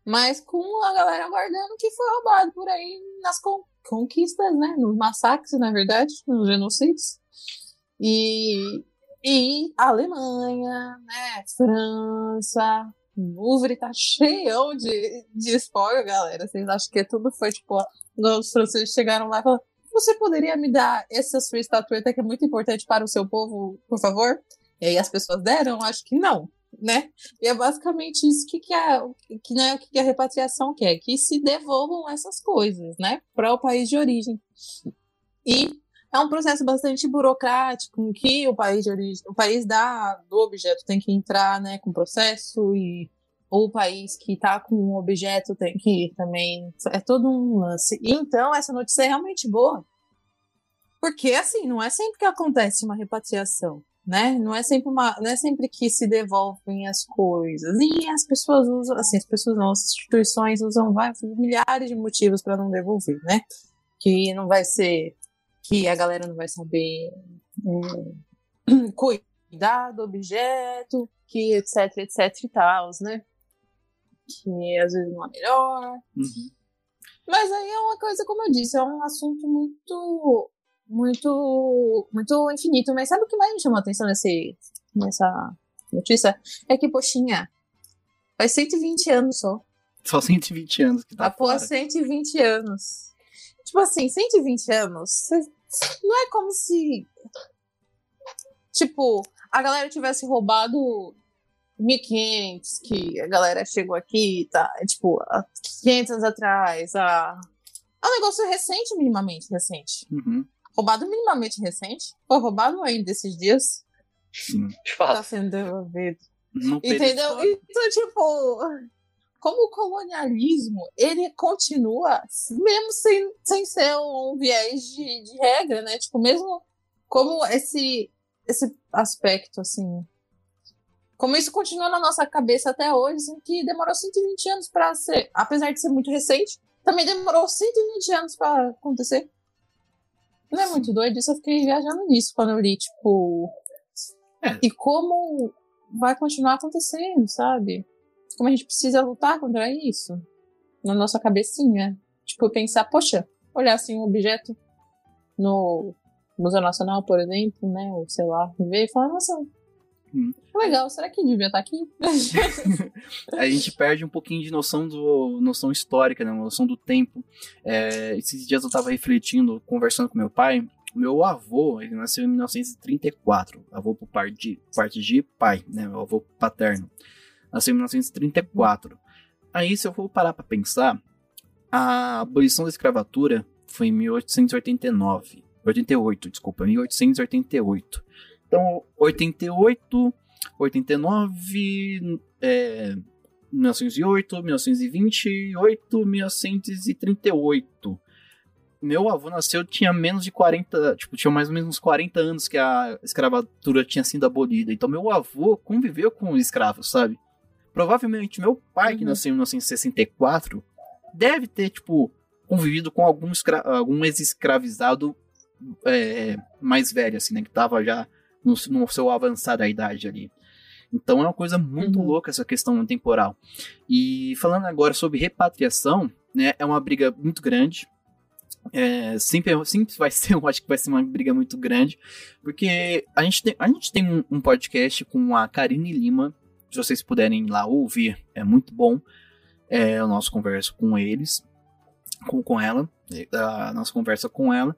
S2: mas com a galera guardando que foi roubado por aí nas con- conquistas, né? Nos massacres, na verdade, nos genocídios. E, e a Alemanha, né? França, o Louvre tá cheio de, de spoiler, galera. Vocês acham que tudo foi tipo. Os franceses chegaram lá e falaram: você poderia me dar essa sua estatueta que é muito importante para o seu povo, por favor? E aí as pessoas deram? Acho que não, né? E é basicamente isso que, que, a, que, né, que a repatriação quer, que se devolvam essas coisas, né? Para o país de origem. E é um processo bastante burocrático, em que o país de origem, o país da, do objeto tem que entrar, né, com processo, e o país que está com o objeto tem que ir também. É todo um lance. Então, essa notícia é realmente boa. Porque, assim, não é sempre que acontece uma repatriação, né? Não é sempre, uma, não é sempre que se devolvem as coisas. E as pessoas usam, assim, as pessoas não, as instituições usam vários, milhares de motivos para não devolver, né? Que não vai ser, que a galera não vai saber hum, cuidar do objeto, que etc, etc e tal, né? Que às vezes não é melhor.
S1: Uhum.
S2: Mas aí é uma coisa, como eu disse, é um assunto muito, muito, muito infinito. Mas sabe o que mais me chamou a atenção nesse, nessa notícia? É que, poxinha, faz cento e vinte anos só.
S1: Só cento e vinte anos que tá
S2: Após
S1: fora.
S2: cento e vinte anos. Tipo assim, cento e vinte anos, não é como se, tipo, a galera tivesse roubado mil e quinhentos, que a galera chegou aqui, tá, tipo, há quinhentos anos atrás, a... é um negócio recente, minimamente recente.
S1: Uhum.
S2: Roubado minimamente recente. Foi roubado ainda esses dias.
S1: Sim.
S3: De fato.
S2: Tá sendo devolvido.
S1: No período
S2: Entendeu?
S1: histórico.
S2: Então, tipo, como o colonialismo, ele continua, mesmo sem, sem ser um viés de, de regra, né? Tipo, mesmo como esse, esse aspecto, assim, como isso continua na nossa cabeça até hoje, assim, que demorou cento e vinte anos pra ser, apesar de ser muito recente, também demorou cento e vinte anos pra acontecer. Não é muito doido? Isso eu fiquei viajando nisso quando eu li, tipo...
S1: É.
S2: E como vai continuar acontecendo, sabe? Como a gente precisa lutar contra isso. Na nossa cabecinha. Tipo, pensar, poxa, olhar assim um objeto no Museu Nacional, por exemplo, né? Ou sei lá, ver e falar, nossa,
S1: Hum.
S2: legal, será que devia estar aqui?
S1: A gente perde um pouquinho de noção do noção histórica, né? Noção do tempo. É, esses dias eu tava refletindo, conversando com meu pai. Meu avô, ele nasceu em mil novecentos e trinta e quatro. Avô por parte de, parte de pai, né? Meu avô paterno. Nasceu em mil novecentos e trinta e quatro. Aí, se eu for parar pra pensar, a abolição da escravatura foi em mil oitocentos e oitenta e nove. oitenta e oito, desculpa, mil oitocentos e oitenta e oito. Então, oitenta e oito, oitenta e nove, é, mil novecentos e oito, mil novecentos e vinte e oito, mil novecentos e trinta e oito. Meu avô nasceu, tinha menos de quarenta, tipo, tinha mais ou menos uns quarenta anos que a escravatura tinha sido abolida. Então, meu avô conviveu com escravos, sabe? Provavelmente, meu pai, que
S2: Uhum.
S1: nasceu em mil novecentos e sessenta e quatro, deve ter, tipo, convivido com algum, escra- algum ex-escravizado é, mais velho, assim, né? Que tava já no, no seu avançar da idade ali. Então é uma coisa muito
S2: Uhum.
S1: louca essa questão temporal. E falando agora sobre repatriação, né? É uma briga muito grande. É, sempre, sempre vai ser, eu acho que vai ser uma briga muito grande. Porque a gente tem, a gente tem um, um podcast com a Karine Lima. Se vocês puderem ir lá ouvir, é muito bom. É, o nosso conversa com eles. Com, com ela. A nossa conversa com ela.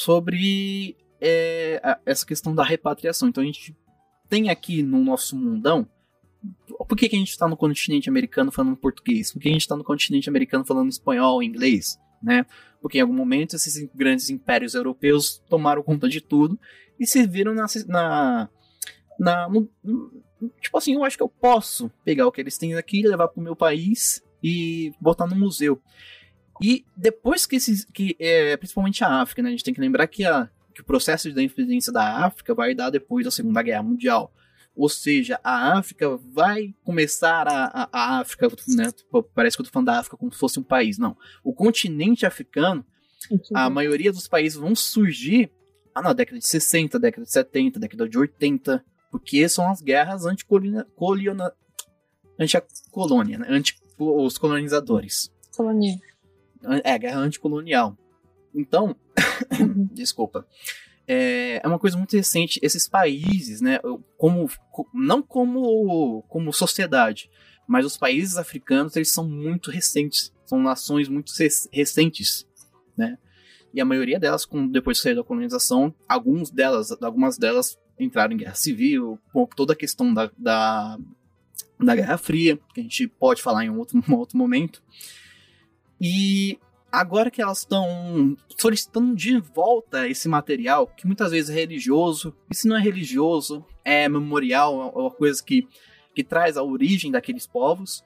S1: Sobre é, a, essa questão da repatriação. Então a gente tem aqui no nosso mundão. Por que, que a gente está no continente americano falando português? Por que a gente está no continente americano falando espanhol, inglês? Né? Porque em algum momento esses grandes impérios europeus tomaram conta de tudo e se viram na, na, na no, no, tipo assim, eu acho que eu posso pegar o que eles têm aqui, levar para o meu país e botar no museu. E depois que esses, que é, principalmente a África, né, a gente tem que lembrar que, a, que o processo da independência da África vai dar depois da Segunda Guerra Mundial. Ou seja, a África vai começar a, a, a África, né? Parece que eu tô falando da África como se fosse um país. Não. O continente africano, a maioria dos países vão surgir ah, na década de sessenta, década de setenta, década de oitenta, porque são as guerras anticolônia, anti-colônia, né? Anti, tipo os colonizadores.
S2: Colonial.
S1: É, guerra anticolonial. Então,
S2: Uhum.
S1: desculpa, é, é uma coisa muito recente. Esses países, né, como, não como, como sociedade, mas os países africanos, eles são muito recentes. São nações muito recentes, né? E a maioria delas, depois de sair da colonização, alguns delas, algumas delas entraram em guerra civil, com toda a questão da, da, da Guerra Fria, que a gente pode falar em um outro, um outro momento. E agora que elas estão solicitando de volta esse material, que muitas vezes é religioso, e se não é religioso, é memorial, é uma coisa que, que traz a origem daqueles povos.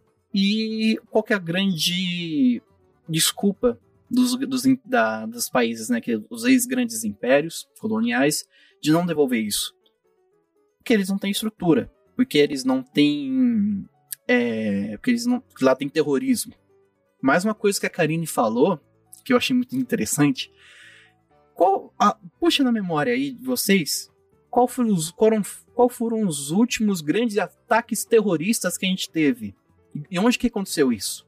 S1: E qual que é a grande desculpa dos, dos, da, dos países, né, que, os ex-grandes impérios coloniais, de não devolver isso? Porque eles não têm estrutura, porque eles não têm... É, porque eles não, lá tem terrorismo. Mais uma coisa que a Karine falou, que eu achei muito interessante, qual, a, puxa na memória aí de vocês, qual foram, os, qual, qual foram os últimos grandes ataques terroristas que a gente teve? E onde que aconteceu isso?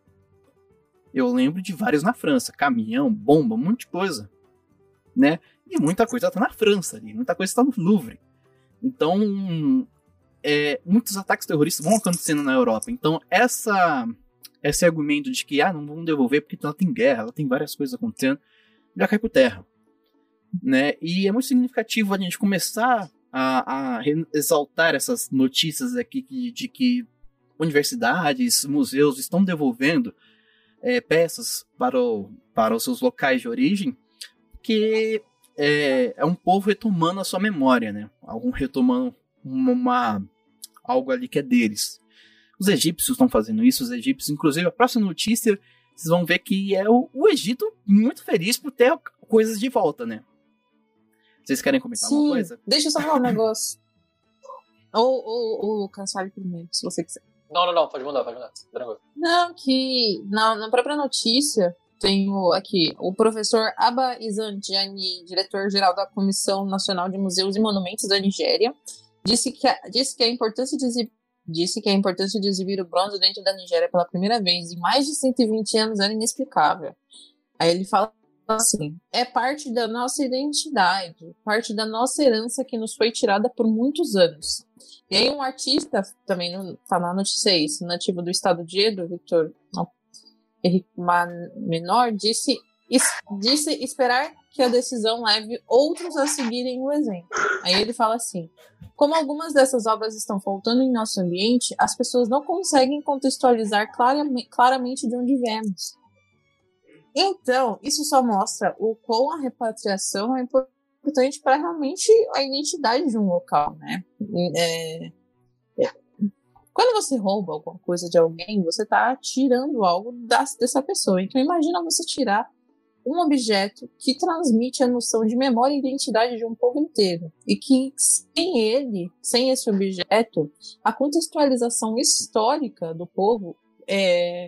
S1: Eu lembro de vários na França, caminhão, bomba, um monte de coisa, né? E muita coisa tá na França, ali, muita coisa tá no Louvre. Então, é, muitos ataques terroristas vão acontecendo na Europa. Então, essa... esse argumento de que, ah, não vamos devolver porque ela tem guerra, ela tem várias coisas acontecendo, já cai por terra, né? E é muito significativo a gente começar a, a exaltar essas notícias aqui de, de que universidades, museus estão devolvendo é, peças para, o, para os seus locais de origem, que é, é um povo retomando a sua memória, né? Algum retomando uma, uma, algo ali que é deles. Os egípcios estão fazendo isso, os egípcios, inclusive a próxima notícia, vocês vão ver que é o, o Egito muito feliz por ter coisas de volta, né? Vocês querem comentar
S2: Sim,
S1: alguma coisa?
S2: Deixa eu só falar um negócio. Ou, ou, ou o Lucas fale primeiro, se você quiser.
S3: Não, não, não, pode mandar, pode mandar. Tranquilo.
S2: Não, que na, na própria notícia tem o, aqui o professor Abba Isanjani, diretor-geral da Comissão Nacional de Museus e Monumentos da Nigéria, disse que a, disse que a importância de exibir Disse que a importância de exibir o bronze dentro da Nigéria pela primeira vez em mais de cento e vinte anos era inexplicável. Aí ele fala assim, é parte da nossa identidade, parte da nossa herança que nos foi tirada por muitos anos. E aí um artista, também não tá na notícia isso, nativo do estado de Edo, Victor Henrique Menor, disse, disse esperar que a decisão leve outros a seguirem o exemplo. Aí ele fala assim, como algumas dessas obras estão faltando em nosso ambiente, as pessoas não conseguem contextualizar claramente, claramente de onde viemos. Então, isso só mostra o quão a repatriação é importante para realmente a identidade de um local, né? É, é, quando você rouba alguma coisa de alguém, você está tirando algo da, dessa pessoa. Então, imagina você tirar um objeto que transmite a noção de memória e identidade de um povo inteiro. E que, sem ele, sem esse objeto, a contextualização histórica do povo é,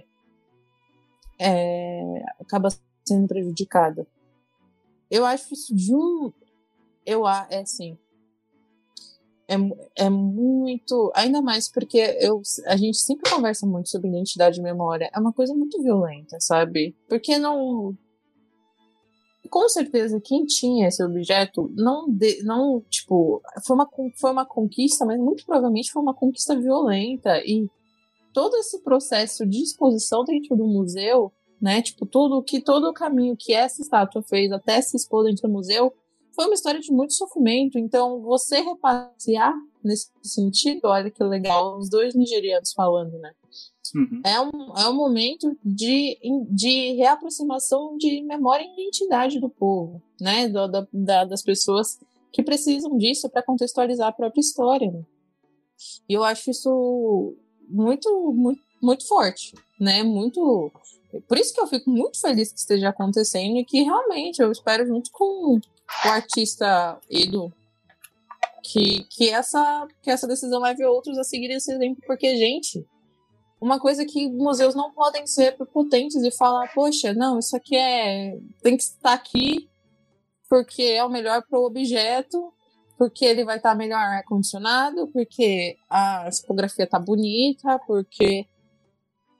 S2: é, acaba sendo prejudicada. Eu acho isso de um... Eu acho, é assim... É, é muito... Ainda mais porque eu, a gente sempre conversa muito sobre identidade e memória. É uma coisa muito violenta, sabe? Porque não... Com certeza, quem tinha esse objeto não, de, não tipo, foi uma, foi uma conquista, mas muito provavelmente foi uma conquista violenta. E todo esse processo de exposição dentro do museu, né, tipo, tudo que todo o caminho que essa estátua fez até se expor dentro do museu, foi uma história de muito sofrimento. Então, você repatriar nesse sentido, olha que legal, os dois nigerianos falando, né? Uhum. É, um, é um momento de, de reaproximação de memória e identidade do povo, né? Do, da, da, das pessoas que precisam disso para contextualizar a própria história. Né? E eu acho isso muito, muito, muito forte, né? Muito... Por isso que eu fico muito feliz que esteja acontecendo e que realmente eu espero, junto com o artista Edo, que, que, essa, que essa decisão leve outros a seguirem esse exemplo, porque, gente... Uma coisa que museus não podem ser prepotentes e falar, poxa, não, isso aqui é tem que estar aqui porque é o melhor para o objeto, porque ele vai estar melhor ar-condicionado, porque a tipografia está bonita, porque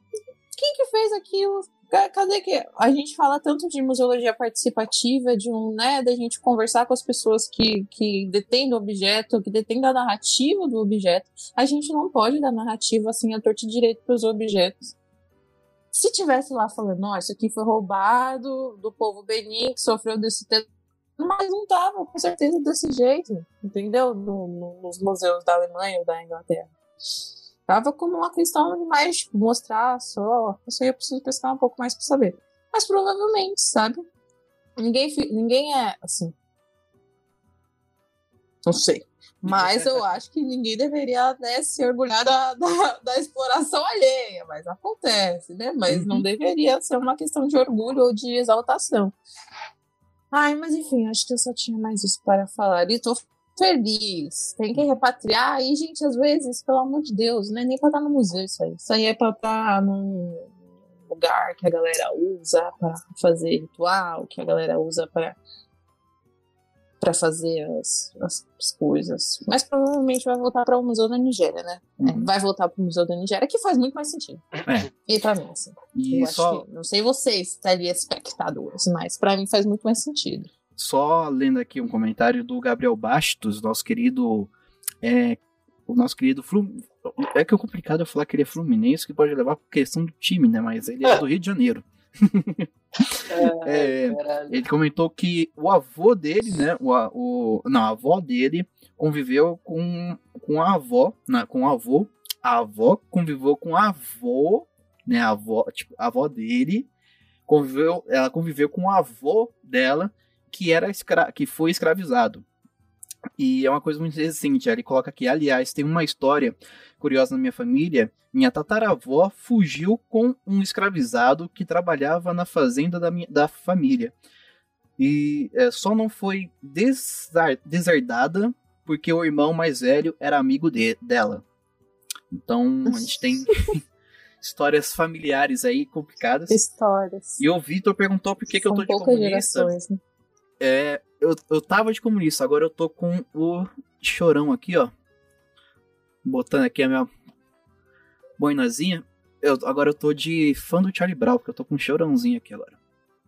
S2: quem que fez aquilo? Cadê que... A gente fala tanto de museologia participativa, de um, né, da gente conversar com as pessoas que, que detêm o objeto, que detêm a narrativa do objeto. A gente não pode dar narrativa assim a torto e direito para os objetos. Se tivesse lá falando, nossa, isso aqui foi roubado do povo Benin, que sofreu desse tempo, mas não tava, com certeza, desse jeito, entendeu? No, no, nos museus da Alemanha ou da Inglaterra. Tava como uma questão de mais tipo, mostrar só. Isso aí eu preciso pesquisar um pouco mais pra saber. Mas provavelmente, sabe? Ninguém, ninguém é assim. Não sei. Mas eu acho que ninguém deveria, né, se orgulhar da, da, da exploração alheia. Mas acontece, né? Mas uhum. não deveria ser uma questão de orgulho ou de exaltação. Ai, mas enfim, acho que eu só tinha mais isso para falar. E tô feliz. Tem que repatriar. Aí, gente, às vezes, pelo amor de Deus, não é nem pra estar no museu isso aí. Isso aí é pra estar num lugar que a galera usa pra fazer ritual, que a galera usa pra, pra fazer as, as coisas. Mas provavelmente vai voltar para o Museu da Nigéria, né? Uhum. É, vai voltar pro Museu da Nigéria, que faz muito mais sentido. É. E pra mim, assim. E eu só... acho que, não sei vocês, telespectadores, mas pra mim faz muito mais sentido.
S1: Só lendo aqui um comentário do Gabriel Bastos, nosso querido. É, o nosso querido. Flu, é que é complicado eu falar que ele é fluminense, que pode levar por questão do time, né? Mas ele é do Rio de Janeiro. é, ele comentou que o avô dele, né? O, o, não, a avó dele conviveu com, com a avó, né, com o avô. A avó conviveu com a avó, né? A avó, tipo, a avó dele conviveu, ela conviveu com o avô dela. Que, era escra- que foi escravizado. E é uma coisa muito recente. Ele coloca aqui, aliás, tem uma história curiosa na minha família. Minha tataravó fugiu com um escravizado que trabalhava na fazenda da, minha, da família. E é, só não foi desar- deserdada porque o irmão mais velho era amigo de- dela. Então, a gente tem histórias familiares aí complicadas.
S2: Histórias.
S1: E o Vitor perguntou por que, que eu tô de comunista.
S2: Gerações, né?
S1: É, eu, eu tava de comunista, agora eu tô com o chorão aqui, ó. Botando aqui a minha boinazinha. Eu, agora eu tô de fã do Charlie Brown, porque eu tô com um chorãozinho aqui agora.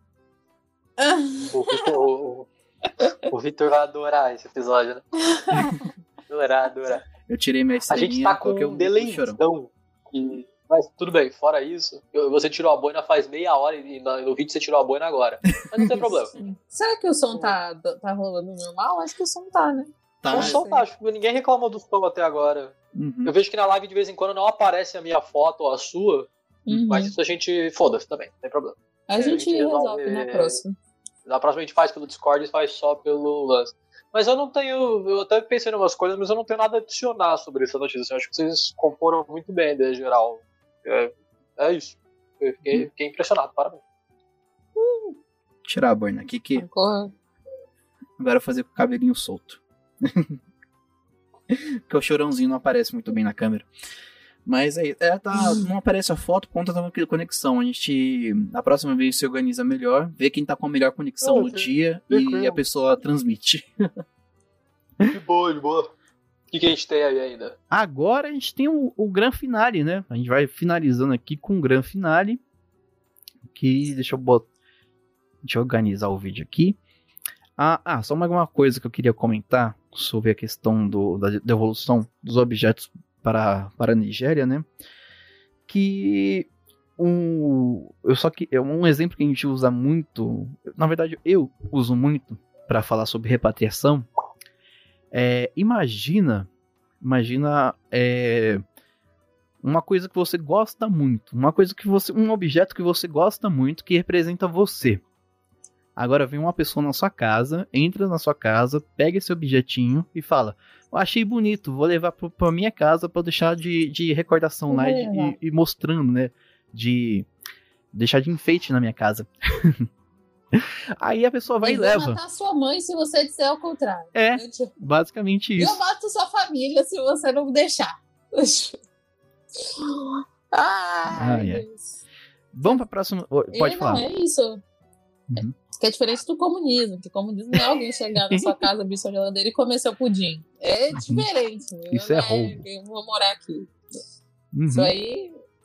S3: O Vitor, o, o Vitor vai adorar esse episódio, né? Adorar, adorar.
S1: Eu tirei minha estrelinha.
S3: A gente tá com um deleitão. E... Mas tudo bem, fora isso, você tirou a boina faz meia hora e no vídeo você tirou a boina agora. Mas não tem problema.
S2: Será que o som tá, tá rolando normal? Acho que o som tá, né?
S1: Tá.
S3: O som tá, acho que ninguém reclamou do som até agora. Uhum. Eu vejo que na live de vez em quando não aparece a minha foto ou a sua, uhum. mas isso a gente, foda-se também, não tem problema.
S2: A, é, gente, a gente resolve, resolve na próxima.
S3: Na próxima a gente faz pelo Discord e faz só pelo lance. Mas eu não tenho, eu até pensei em umas coisas, mas eu não tenho nada a adicionar sobre essa notícia. Eu acho que vocês comporam muito bem a ideia geral. É, é isso. Eu fiquei, fiquei impressionado, parabéns.
S1: Uh, tirar a boina aqui que. Agora eu vou fazer com o cabelinho solto. Porque o chorãozinho não aparece muito bem na câmera. Mas aí, é, tá, não aparece a foto por conta da conexão. A gente, na próxima vez, se organiza melhor, vê quem tá com a melhor conexão oh, no dia e a pessoa transmite.
S3: De boa, de boa. O que, que a gente tem aí ainda?
S1: Agora a gente tem o, o Gran Finale, né? A gente vai finalizando aqui com o Gran Finale. Que deixa eu botar. Deixa eu organizar o vídeo aqui. Ah, ah, só mais uma coisa que eu queria comentar sobre a questão do, da devolução dos objetos para, para a Nigéria, né? Que um, eu só que é um exemplo que a gente usa muito. Na verdade, eu uso muito para falar sobre repatriação. É, imagina, imagina é, uma coisa que você gosta muito, uma coisa que você, um objeto que você gosta muito, que representa você. Agora vem uma pessoa na sua casa, entra na sua casa, pega esse objetinho e fala: achei bonito, vou levar para pra minha casa para deixar de, de recordação lá e, e, e mostrando, né, de deixar de enfeite na minha casa. Aí a pessoa vai e, e leva.
S2: Vou matar sua mãe se você disser o contrário.
S1: É, basicamente isso.
S2: Eu mato sua família se você não deixar. Ai, ai.
S1: Vamos pra próxima. Pode
S2: e
S1: falar.
S2: Não, é isso. Uhum. Que é diferente do comunismo. Que o comunismo não é alguém chegar na sua casa, abrir sua geladeira e comer seu pudim. É diferente.
S1: Isso
S2: eu,
S1: é
S2: né,
S1: roubo.
S2: Eu vou morar aqui.
S1: Uhum.
S2: Isso aí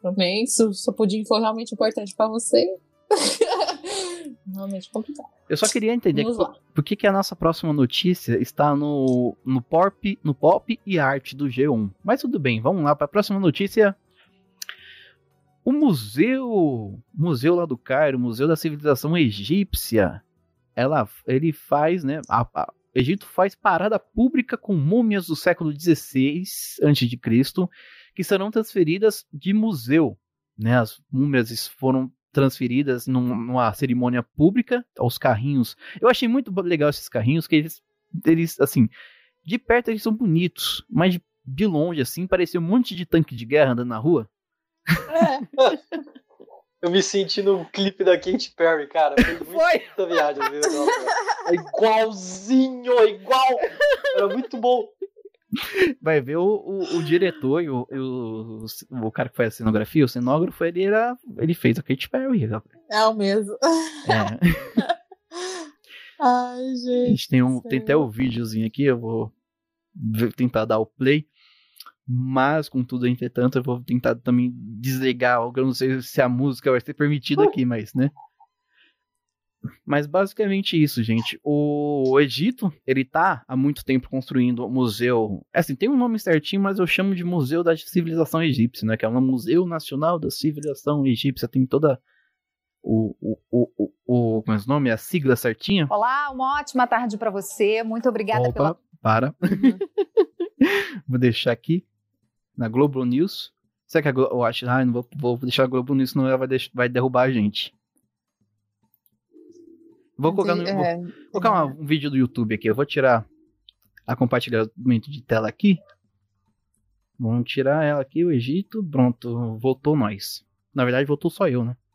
S2: também. Se o pudim for realmente importante pra você, realmente complicado.
S1: Eu só queria entender por, por que, que a nossa próxima notícia está no, no, pop, no Pop e Arte do G um. Mas tudo bem, vamos lá para a próxima notícia. O museu, museu lá do Cairo, o Museu da Civilização Egípcia, ela, ele faz, né, a, a, o Egito faz parada pública com múmias do século dezesseis antes de Cristo, que serão transferidas de museu, né, as múmias foram transferidas num, numa cerimônia pública aos carrinhos. Eu achei muito legal esses carrinhos, que eles, eles assim, de perto eles são bonitos, mas de, de longe, assim, parecia um monte de tanque de guerra andando na rua.
S3: É. Eu me senti num clipe da Katy Perry, cara. Foi muita viagem. É igualzinho, é igual. Era muito bom.
S1: Vai ver o, o, o diretor e o, o, o cara que faz a cenografia, o cenógrafo, ele, era, ele fez a Katy Perry.
S2: É o mesmo.
S1: É.
S2: Ai, gente.
S1: A gente tem, um, tem até o videozinho aqui, eu vou tentar dar o play. Mas, contudo, entretanto, eu vou tentar também desligar. Eu não sei se a música vai ser permitida aqui, mas, né? Mas basicamente isso, gente. O Egito, ele tá há muito tempo construindo um museu. Assim, tem um nome certinho, mas eu chamo de Museu da Civilização Egípcia, né? Que é o Museu Nacional da Civilização Egípcia. Tem toda o, o, o, o, o como é o nome? A sigla certinha.
S4: Olá, uma ótima tarde para você. Muito obrigada
S1: Opa,
S4: pela...
S1: para. Vou deixar aqui na Globo News. Será que a Globo... Eu acho... Ah, não vou, vou deixar a Globo News, senão ela vai, deix... vai derrubar a gente. Vou colocar, no,
S2: É,
S1: vou colocar uma, um vídeo do YouTube aqui. Eu vou tirar a compartilhamento de tela aqui. Vamos tirar ela aqui, o Egito. Pronto, voltou nós. Na verdade, voltou só eu, né?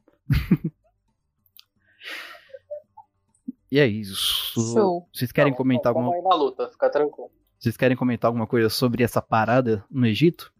S1: E é isso.
S2: Show.
S1: Vocês querem
S3: Não,
S1: comentar
S3: vamos
S1: alguma...
S3: aí na luta, fica tranquilo.
S1: Vocês querem comentar alguma coisa sobre essa parada no Egito?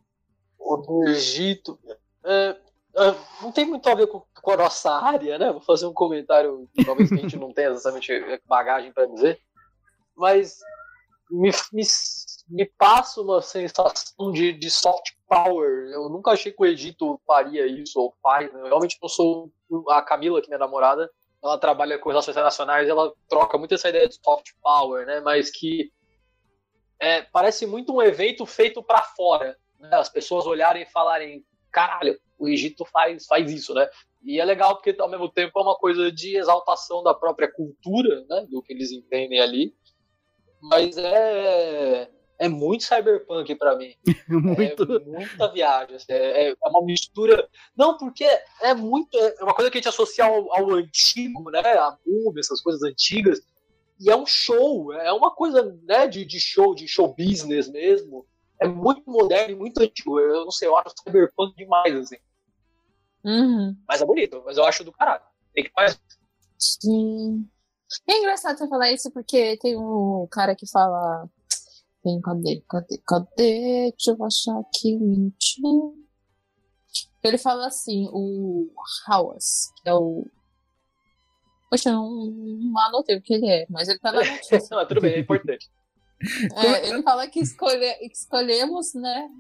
S3: O do Egito... É... Não tem muito a ver com, com a nossa área, né? Vou fazer um comentário, talvez que a gente não tenha exatamente bagagem para dizer, mas me, me, me passa uma sensação de, de soft power. Eu nunca achei que o Egito faria isso, ou faz. Né? Eu realmente não sou... A Camila, que é minha namorada, ela trabalha com relações internacionais, ela troca muito essa ideia de soft power, né? Mas que é, parece muito um evento feito para fora. Né? As pessoas olharem e falarem, caralho, o Egito faz, faz isso, né? E é legal porque, ao mesmo tempo, é uma coisa de exaltação da própria cultura, né? Do que eles entendem ali. Mas é, é muito cyberpunk pra mim.
S1: Muito.
S3: É muita viagem. Assim, é, é uma mistura... Não, porque é muito... É uma coisa que a gente associa ao, ao antigo, né? A múmia, essas coisas antigas. E é um show. É uma coisa, né? De, de show, de show business mesmo. É muito moderno e muito antigo. Eu não sei, eu acho cyberpunk demais, assim.
S2: Uhum.
S3: Mas é bonito, mas eu acho do caralho. Tem que fazer.
S2: Sim. É engraçado você falar isso porque tem um cara que fala. Tem, cadê? Cadê? Cadê? Deixa eu achar aqui um minutinho. Ele fala assim, o Hawass, que é o. Poxa, eu não, não anotei o que ele é, mas ele tá na notícia.
S3: Não, tudo bem, é importante.
S2: É, ele fala que escolhe, escolhemos, né?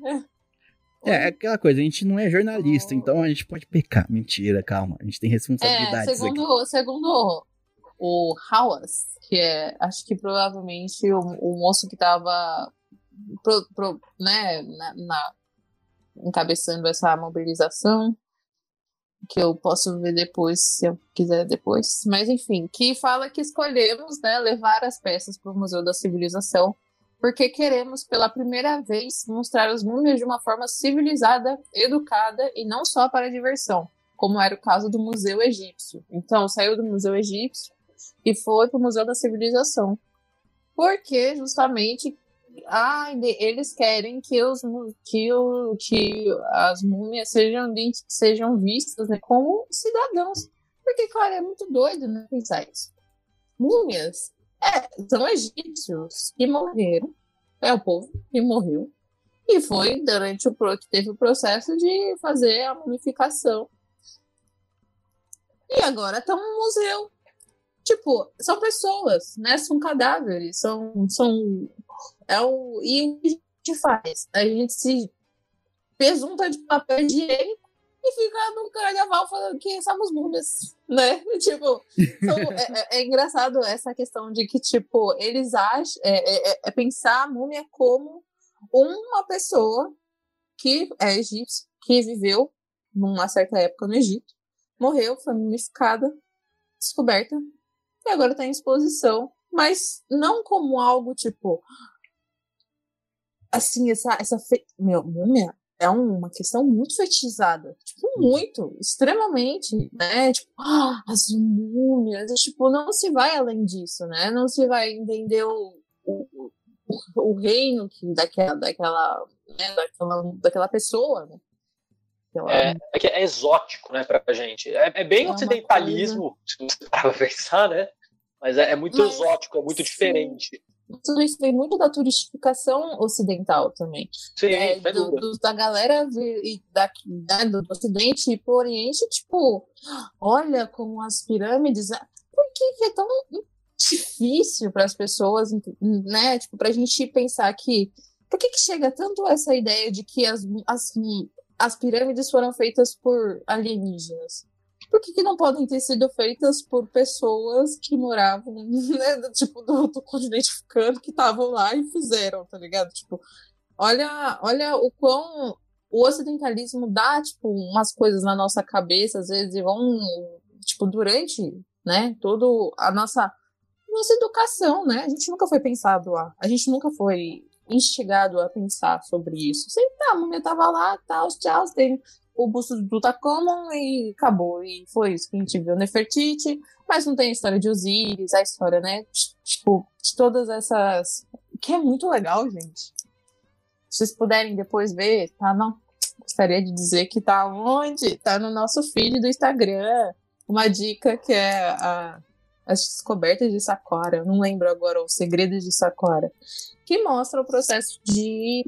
S1: É, aquela coisa, a gente não é jornalista, então a gente pode pecar. Mentira, calma, a gente tem responsabilidades
S2: é, segundo,
S1: aqui.
S2: Segundo o Hawass, que é, acho que provavelmente o, o moço que tava pro, pro, né, na, na, encabeçando essa mobilização, que eu posso ver depois, se eu quiser depois, mas enfim, que fala que escolhemos, né, levar as peças para o Museu da Civilização, porque queremos, pela primeira vez, mostrar as múmias de uma forma civilizada, educada e não só para diversão, como era o caso do Museu Egípcio. Então, saiu do Museu Egípcio e foi para o Museu da Civilização. Porque, justamente, ah, eles querem que, os, que, o, que as múmias sejam, sejam vistas, né, como cidadãos. Porque, claro, é muito doido, né, pensar isso. Múmias É, são egípcios que morreram, é o povo que morreu, e foi durante o que teve o processo de fazer a mumificação. E agora estão no museu. Tipo, são pessoas, né? São cadáveres, são. são é o, e o que a gente faz? A gente se pesunta de papel higiênico e fica no carnaval falando que somos múmias, né? Tipo, então, é, é, é engraçado essa questão de que, tipo, eles acham, é, é, é pensar a múmia como uma pessoa que é egípcia, que viveu numa certa época no Egito, morreu, foi mumificada, descoberta, e agora está em exposição, mas não como algo, tipo, assim, essa, essa fe... meu, múmia é uma questão muito fetichizada, tipo, muito, extremamente, né, tipo, ah, as múmias, tipo, não se vai além disso, né, não se vai entender o, o, o, o reino que, daquela, daquela, né, daquela, daquela pessoa, né. Aquela...
S3: É, é que é exótico, né, pra gente, é, é bem
S2: é
S3: ocidentalismo, se você parar pra pensar, né, mas é, é muito Mas, exótico, é muito sim. diferente.
S2: Tudo isso vem muito da turistificação ocidental também.
S3: Sim,
S2: é, do, do, da galera vir, da, né, do Ocidente e pro Oriente, tipo, olha como as pirâmides. Por que, que é tão difícil para as pessoas, né? Tipo, pra gente pensar que. Por que, que chega tanto essa ideia de que as, as, as pirâmides foram feitas por alienígenas? Por que, que não podem ter sido feitas por pessoas que moravam, né, tipo, do, do continente africano, que estavam lá e fizeram, tá ligado? Tipo, olha, olha o quão o ocidentalismo dá, tipo, umas coisas na nossa cabeça, às vezes, e vão, tipo, durante, né, toda a nossa, nossa educação, né? A gente nunca foi pensado lá, a gente nunca foi instigado a pensar sobre isso. Sempre tá, a múmia tava lá, tal, tchau, tem o busto do Tutankhamon e acabou. E foi isso que a gente viu Nefertiti, mas não tem a história de Osíris, a história, né? Tipo, de todas essas... Que é muito legal, gente. Se vocês puderem depois ver, tá? Não. Gostaria de dizer que tá onde? Tá no nosso feed do Instagram. Uma dica que é a... as descobertas de Saqqara. Eu não lembro agora, o Segredos de Saqqara. Que mostra o processo de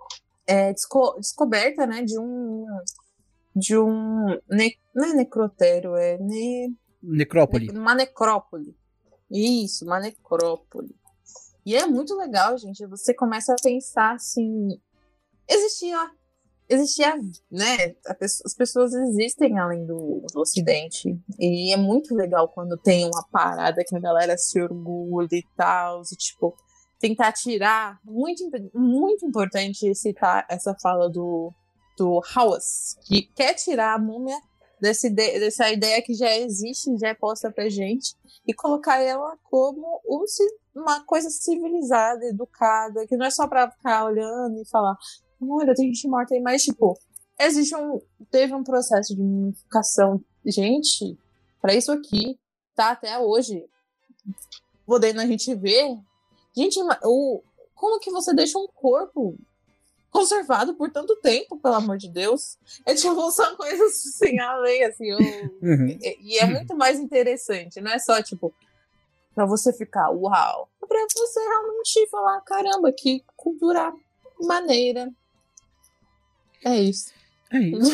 S2: é, desco... descoberta, né? De um... de um... Ne... não é necrotério, é... Ne...
S1: Necrópole.
S2: Ne... uma necrópole. Isso, uma necrópole. E é muito legal, gente. Você começa a pensar assim... Existia... Existia, né? As pessoas existem além do, do Ocidente. E é muito legal quando tem uma parada que a galera se orgulha e tal. E, tipo, tentar tirar... Muito, muito importante citar essa fala do... do Hawass, que quer tirar a múmia dessa ideia, dessa ideia que já existe, já é posta pra gente, e colocar ela como um, uma coisa civilizada, educada, que não é só pra ficar olhando e falar, olha, tem gente morta aí, mas, tipo, existe um, teve um processo de mumificação, gente, pra isso aqui, tá até hoje, podendo a gente ver, gente, o, como que você deixa um corpo conservado por tanto tempo, pelo amor de Deus. É tipo, são coisas assim, além, assim, eu... uhum. e, e é muito mais interessante, não é só, tipo, pra você ficar, uau, é pra você realmente falar, caramba, que cultura maneira. É isso.
S1: É isso.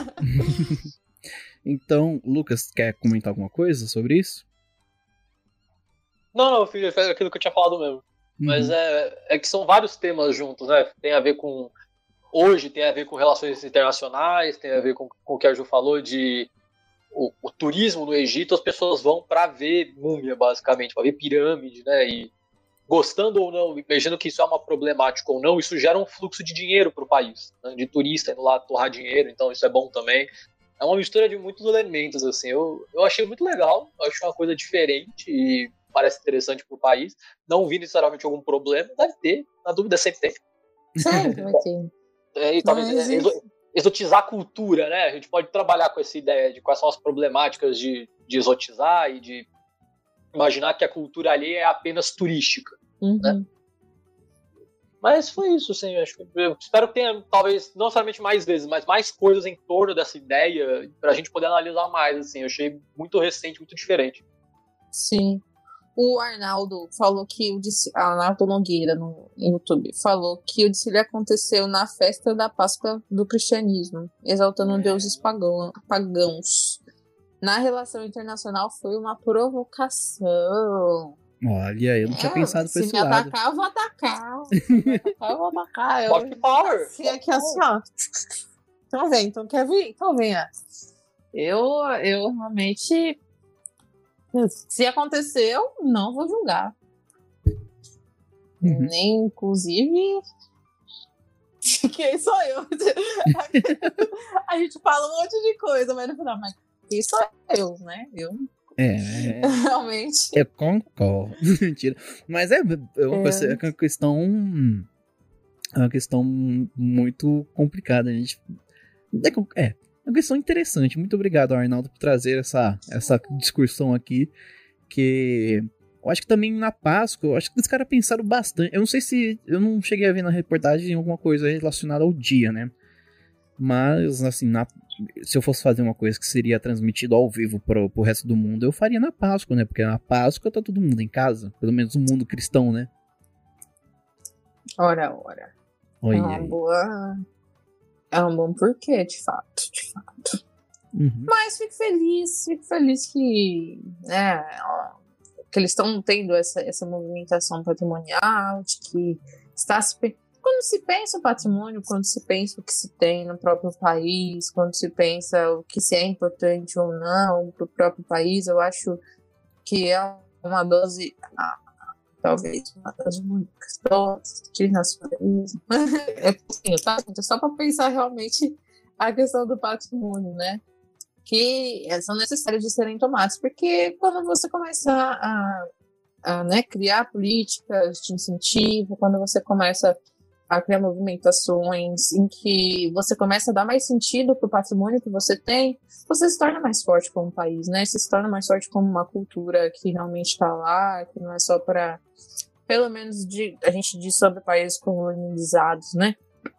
S1: Então, Lucas, quer comentar alguma coisa sobre isso?
S3: Não, não, filho, é aquilo que eu tinha falado mesmo. Mas uhum. é, é que são vários temas juntos, né? Tem a ver com... Hoje tem a ver com relações internacionais, tem a ver com, com o que a Ju falou de... O, o turismo no Egito, as pessoas vão para ver múmia, basicamente, para ver pirâmide, né? E gostando ou não, imaginando que isso é uma problemática ou não, isso gera um fluxo de dinheiro para o país, né? De turista indo lá torrar dinheiro, então isso é bom também. É uma mistura de muitos elementos, assim. Eu, eu achei muito legal, eu achei uma coisa diferente e... parece interessante para o país. Não vi necessariamente algum problema, deve ter, na dúvida sempre tem.
S2: Sempre vai ter.
S3: É, e talvez é, exotizar a cultura, né? A gente pode trabalhar com essa ideia de quais são as problemáticas de, de exotizar e de imaginar que a cultura ali é apenas turística.
S2: Uhum.
S3: Né? Mas foi isso, assim. Acho que, eu espero que tenha, talvez, não somente mais vezes, mas mais coisas em torno dessa ideia para a gente poder analisar mais. Assim. Eu achei muito recente, muito diferente.
S2: Sim. O Arnaldo falou que o desfile, Arnaldo Nogueira no YouTube falou que o desfile aconteceu na festa da Páscoa do cristianismo, exaltando deuses pagão, pagãos. Na relação internacional foi uma provocação.
S1: Olha, eu não tinha é, pensado por esse
S2: lado. Se me
S1: lado.
S2: atacar, eu vou atacar. Se me atacar, eu vou atacar.
S3: Soft power.
S2: Assim, aqui assim, ó. Então vem, então quer vir? Então venha. Eu, eu realmente, se aconteceu, não vou julgar.
S1: Uhum.
S2: Nem, inclusive, quem sou eu? A gente fala um monte de coisa, mas no final, mas quem sou eu, né? Eu
S1: É,
S2: realmente.
S1: eu concordo. Mentira. Mas é, é, uma,
S2: É.
S1: coisa- é uma questão. É uma questão muito complicada. A gente. É, com- é uma questão interessante. Muito obrigado, Arnaldo, por trazer essa, essa discussão aqui. Que eu acho que também na Páscoa, eu acho que os caras pensaram bastante. Eu não sei se. Eu não cheguei a ver na reportagem alguma coisa relacionada ao dia, né? Mas, assim, na- se eu fosse fazer uma coisa que seria transmitido ao vivo pro, pro resto do mundo, eu faria na Páscoa, né? Porque na Páscoa tá todo mundo em casa. Pelo menos o mundo cristão, né?
S2: Ora, ora. É
S1: Olha
S2: uma
S1: aí.
S2: boa. É um bom porquê, de fato, de fato.
S1: Uhum.
S2: Mas fico feliz, fico feliz que, né, ó, que eles estão tendo essa, essa movimentação patrimonial, de que está se, pe- quando se pensa o patrimônio, quando se pensa o que se tem no próprio país, quando se pensa o que se é importante ou não para o próprio país, eu acho que é uma dose, ah, talvez uma dose únicas, dose de nacionalismo. É pouquinho, tá? É só para pensar realmente a questão do patrimônio, né? Que são necessários de serem tomados, porque quando você começa a, a né, criar políticas de incentivo, quando você começa a criar movimentações em que você começa a dar mais sentido para o patrimônio que você tem, você se torna mais forte como país, né? Você se torna mais forte como uma cultura que realmente está lá, que não é só para, pelo menos de, a gente diz sobre países colonizados, né?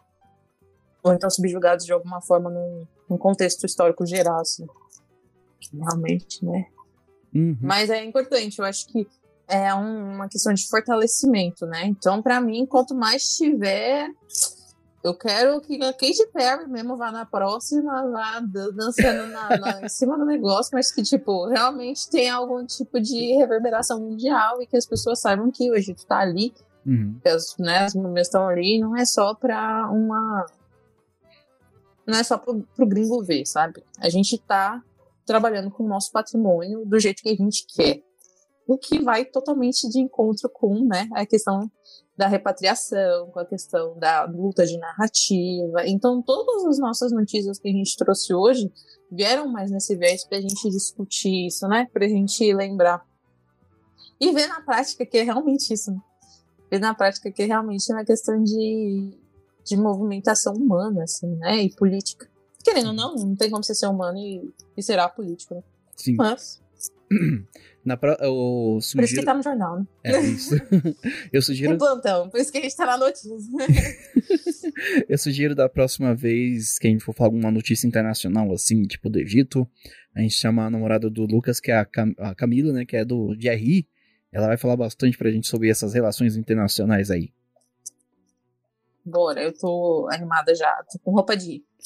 S2: Ou então subjugados de alguma forma num, num contexto histórico geral, assim. Realmente, né?
S1: Uhum.
S2: Mas é importante, eu acho que é um- uma questão de fortalecimento, né? Então, pra mim, quanto mais tiver, eu quero que a Katy Perry mesmo vá na próxima, vá dan- dançando na, na- em cima do negócio, mas que, tipo, realmente tenha algum tipo de reverberação mundial e que as pessoas saibam que o Egito tá ali,
S1: Uhum.
S2: que as, né, as múmias estão ali, não é só pra uma... Não é só pro, pro gringo ver, sabe? A gente tá trabalhando com o nosso patrimônio do jeito que a gente quer. O que vai totalmente de encontro com, né, a questão da repatriação, com a questão da luta de narrativa. Então, todas as nossas notícias que a gente trouxe hoje vieram mais nesse viés pra gente discutir isso, né? Pra gente lembrar. E ver na prática que é realmente isso, né? Ver na prática que é realmente uma questão de, de movimentação humana, assim, né? E política. Querendo ou não, não tem como você ser humano e, e ser apolítico, né?
S1: Sim.
S2: Mas,
S1: Na pro... Eu
S2: por isso que
S1: sugiro.
S2: tá no jornal, né?
S1: É isso. Eu sugiro.
S2: Tem plantão, por isso que a gente tá na notícia.
S1: Eu sugiro da próxima vez que a gente for falar alguma notícia internacional, assim, tipo do Egito, a gente chama a namorada do Lucas, que é a, Cam... a Camila, né, que é do J R I. Ela vai falar bastante pra gente sobre essas relações internacionais aí.
S2: Bora, eu tô animada já, tô com roupa de ir.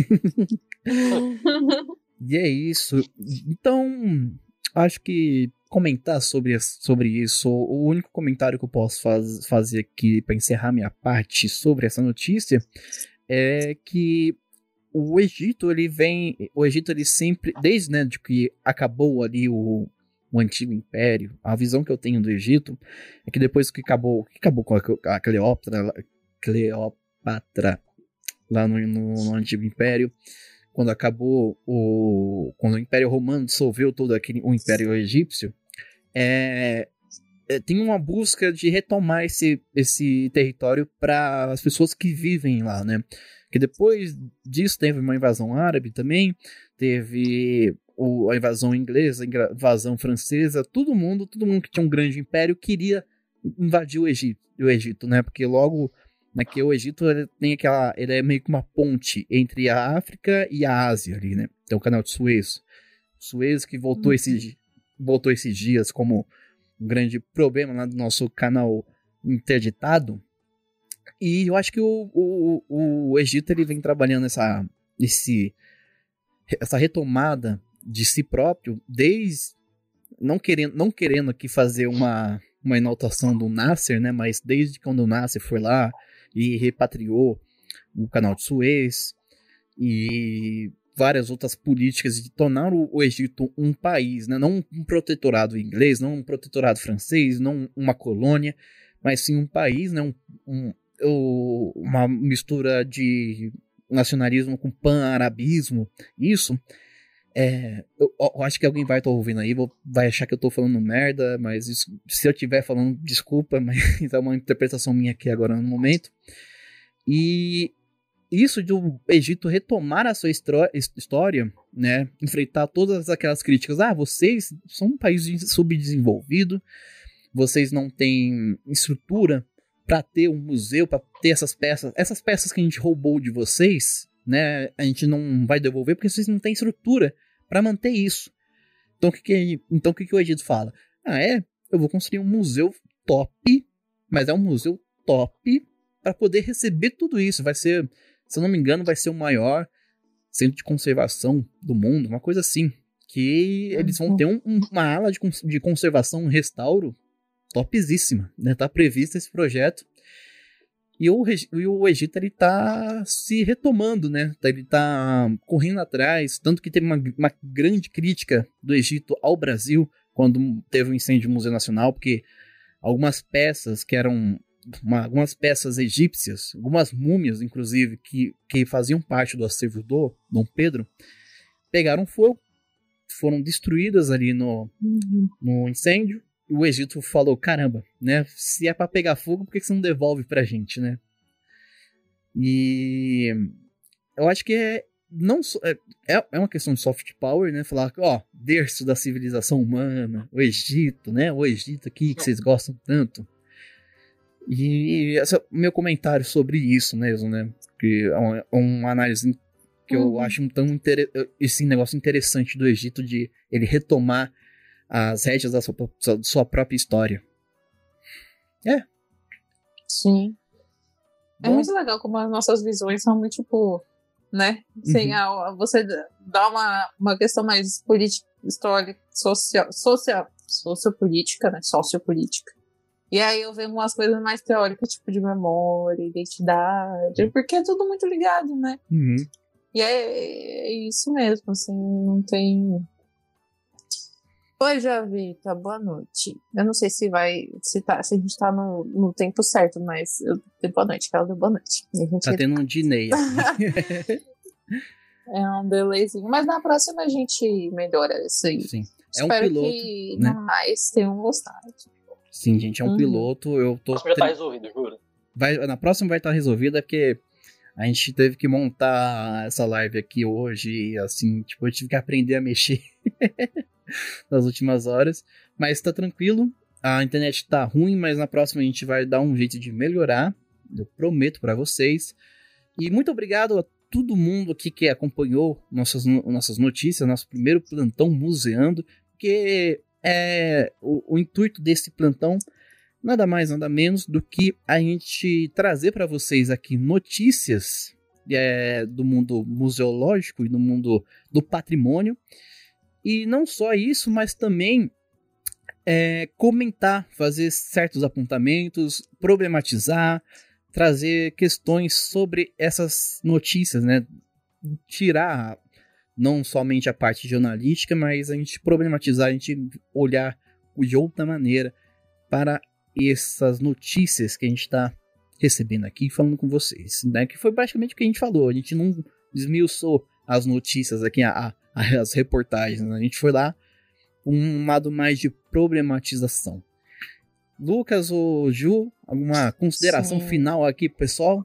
S1: E é isso. Então, acho que comentar sobre, as- sobre isso, o único comentário que eu posso faz, fazer aqui para encerrar minha parte sobre essa notícia é que o Egito, ele vem, o Egito ele sempre, desde, né, de que acabou ali o, o antigo império, a visão que eu tenho do Egito é que depois que acabou, que acabou com a, a Cleópatra, Cleópatra lá no, no, no antigo império, quando acabou o... quando o Império Romano dissolveu todo aquele, o Império Egípcio, é, é, tem uma busca de retomar esse, esse território para as pessoas que vivem lá, né? Que depois disso teve uma invasão árabe também, teve o, a invasão inglesa, a invasão francesa, todo mundo, todo mundo que tinha um grande império queria invadir o Egito, o Egito, né? Porque logo né, que o Egito ele tem aquela, ele é meio que uma ponte entre a África e a Ásia ali, né? Tem o canal de Suez. Suez que voltou, uhum. esses, voltou esses dias como um grande problema lá do nosso canal interditado. E eu acho que o, o, o Egito ele vem trabalhando essa, esse, essa retomada de si próprio desde, não querendo, não querendo aqui fazer uma, uma enaltação do Nasser, né? Mas desde quando o Nasser foi lá e repatriou o canal de Suez, e várias outras políticas de tornar o, o Egito um país, né? Não um protetorado inglês, não um protetorado francês, não uma colônia, mas sim um país, né? um, um, uma mistura de nacionalismo com pan-arabismo. Isso, é, eu, eu acho que alguém vai estar ouvindo aí, vou, vai achar que eu estou falando merda, mas isso, se eu estiver falando, desculpa, mas é uma interpretação minha aqui agora no momento. E isso de o Egito retomar a sua história, né, enfrentar todas aquelas críticas, ah, vocês são um país subdesenvolvido, vocês não têm estrutura para ter um museu, para ter essas peças, essas peças que a gente roubou de vocês, né, a gente não vai devolver porque vocês não têm estrutura para manter isso. Então o que que, então, o que que o Egito fala? Ah, é, eu vou construir um museu top, mas é um museu top para poder receber tudo isso, vai ser, se eu não me engano, vai ser o maior centro de conservação do mundo, uma coisa assim. Que eles vão ter um, um, uma ala de, de conservação, um restauro topzíssima, né? Tá previsto esse projeto. E o, e o Egito, ele tá se retomando, né? Ele tá correndo atrás, tanto que teve uma, uma grande crítica do Egito ao Brasil quando teve o incêndio do Museu Nacional, porque algumas peças que eram Uma, algumas peças egípcias, algumas múmias, inclusive, que, que faziam parte do acervo do Dom Pedro, pegaram fogo, foram destruídas ali no, uhum. no incêndio, e o Egito falou, caramba, né, se é para pegar fogo, por que você não devolve pra gente, né? E eu acho que é, não, é, é uma questão de soft power, né, falar, ó, berço da civilização humana, o Egito, né, o Egito aqui que vocês gostam tanto. E esse é o meu comentário sobre isso mesmo, né? Que é uma, uma análise que eu uhum. acho tão inter... esse negócio interessante do Egito de ele retomar as rédeas da sua, da sua própria história. É.
S2: Sim.
S1: Bom,
S2: é muito legal como as nossas visões são muito, tipo, né? Assim, uhum. a, você dá uma, uma questão mais política, histórica, social, social, sociopolítica, né? Sociopolítica. E aí eu vejo umas coisas mais teóricas, tipo de memória, identidade, porque é tudo muito ligado, né?
S1: Uhum.
S2: E é, é isso mesmo, assim, não tem... Oi, Javita, boa noite. Eu não sei se vai, se, tá, se a gente tá no, no tempo certo, mas eu dei boa noite, que ela deu boa noite. A gente
S1: tá é... tendo um delay aqui.
S2: É um delayzinho, mas na próxima a gente melhora isso aí.
S1: Sim. É
S2: Espero
S1: um piloto,
S2: que
S1: né?
S2: mais tenham gostado.
S1: Sim, gente, é um uhum. piloto. Eu tô.
S3: Já tá resolvido, juro.
S1: Vai, na próxima vai estar resolvida, porque a gente teve que montar essa live aqui hoje, e assim, tipo, eu tive que aprender a mexer nas últimas horas. Mas tá tranquilo. A internet tá ruim, mas na próxima a gente vai dar um jeito de melhorar. Eu prometo pra vocês. E muito obrigado a todo mundo aqui que acompanhou nossas, nossas notícias, nosso primeiro plantão museando, porque é, o, o intuito desse plantão nada mais, nada menos do que a gente trazer para vocês aqui notícias é, do mundo museológico e do mundo do patrimônio. E não só isso, mas também é, comentar, fazer certos apontamentos, problematizar, trazer questões sobre essas notícias, né? Tirar não somente a parte jornalística, mas a gente problematizar, a gente olhar de outra maneira para essas notícias que a gente está recebendo aqui, falando com vocês, né? Que foi basicamente o que a gente falou, a gente não desmiuçou as notícias aqui, a, a, as reportagens, né? A gente foi lá um lado mais de problematização. Lucas ou Ju, alguma consideração Sim. final aqui pro pessoal?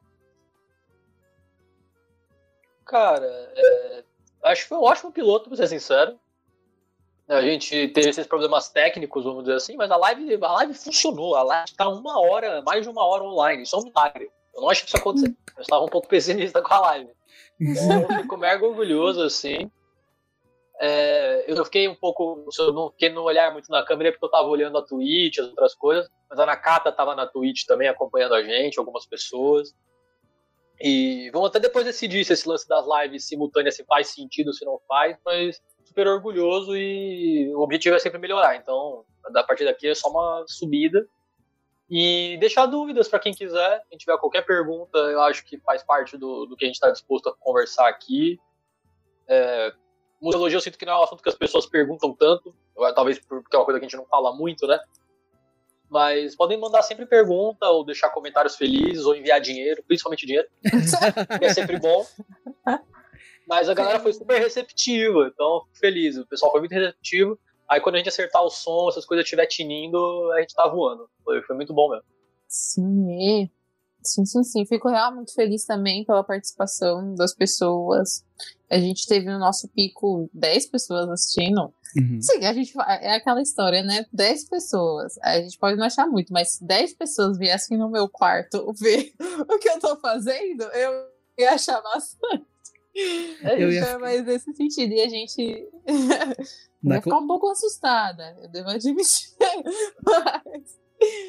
S3: Cara, é, acho que foi um ótimo piloto, pra ser sincero. A gente teve esses problemas técnicos, vamos dizer assim, mas a live, a live funcionou. A live está uma hora, mais de uma hora online. Isso é um milagre. Eu não acho que isso aconteceu. Eu estava um pouco pessimista com a live. Então, eu fico mega orgulhoso, assim. É, eu fiquei um pouco... Eu não fiquei no olhar muito na câmera porque eu estava olhando a Twitch, as outras coisas. Mas a Nakata estava na Twitch também, acompanhando a gente, algumas pessoas. E vamos até depois decidir se esse lance das lives simultâneas se faz sentido, se não faz, mas super orgulhoso e o objetivo é sempre melhorar. Então, a partir daqui é só uma subida. E deixar dúvidas para quem quiser, quem tiver qualquer pergunta, eu acho que faz parte do, do que a gente está disposto a conversar aqui. É, museologia eu sinto que não é um assunto que as pessoas perguntam tanto, talvez porque é uma coisa que a gente não fala muito, né? Mas podem mandar sempre pergunta, ou deixar comentários felizes, ou enviar dinheiro, principalmente dinheiro, que é sempre bom. Mas a galera foi super receptiva, então fico feliz, o pessoal foi muito receptivo. Aí quando a gente acertar o som, essas coisas estiver tinindo, a gente tá voando. Foi, foi muito bom mesmo.
S2: Sim, é. sim, sim, sim. Fico realmente feliz também pela participação das pessoas. A gente teve no nosso pico dez pessoas assistindo.
S1: Uhum.
S2: Sim, a gente, é aquela história, né? dez pessoas. A gente pode não achar muito, mas se dez pessoas viessem no meu quarto ver o que eu tô fazendo, eu ia achar bastante. É,
S1: Eu
S2: então,
S1: ia...
S2: mas nesse sentido, e a gente
S1: Na
S2: ia ficar um pouco assustada, eu devo admitir. Mas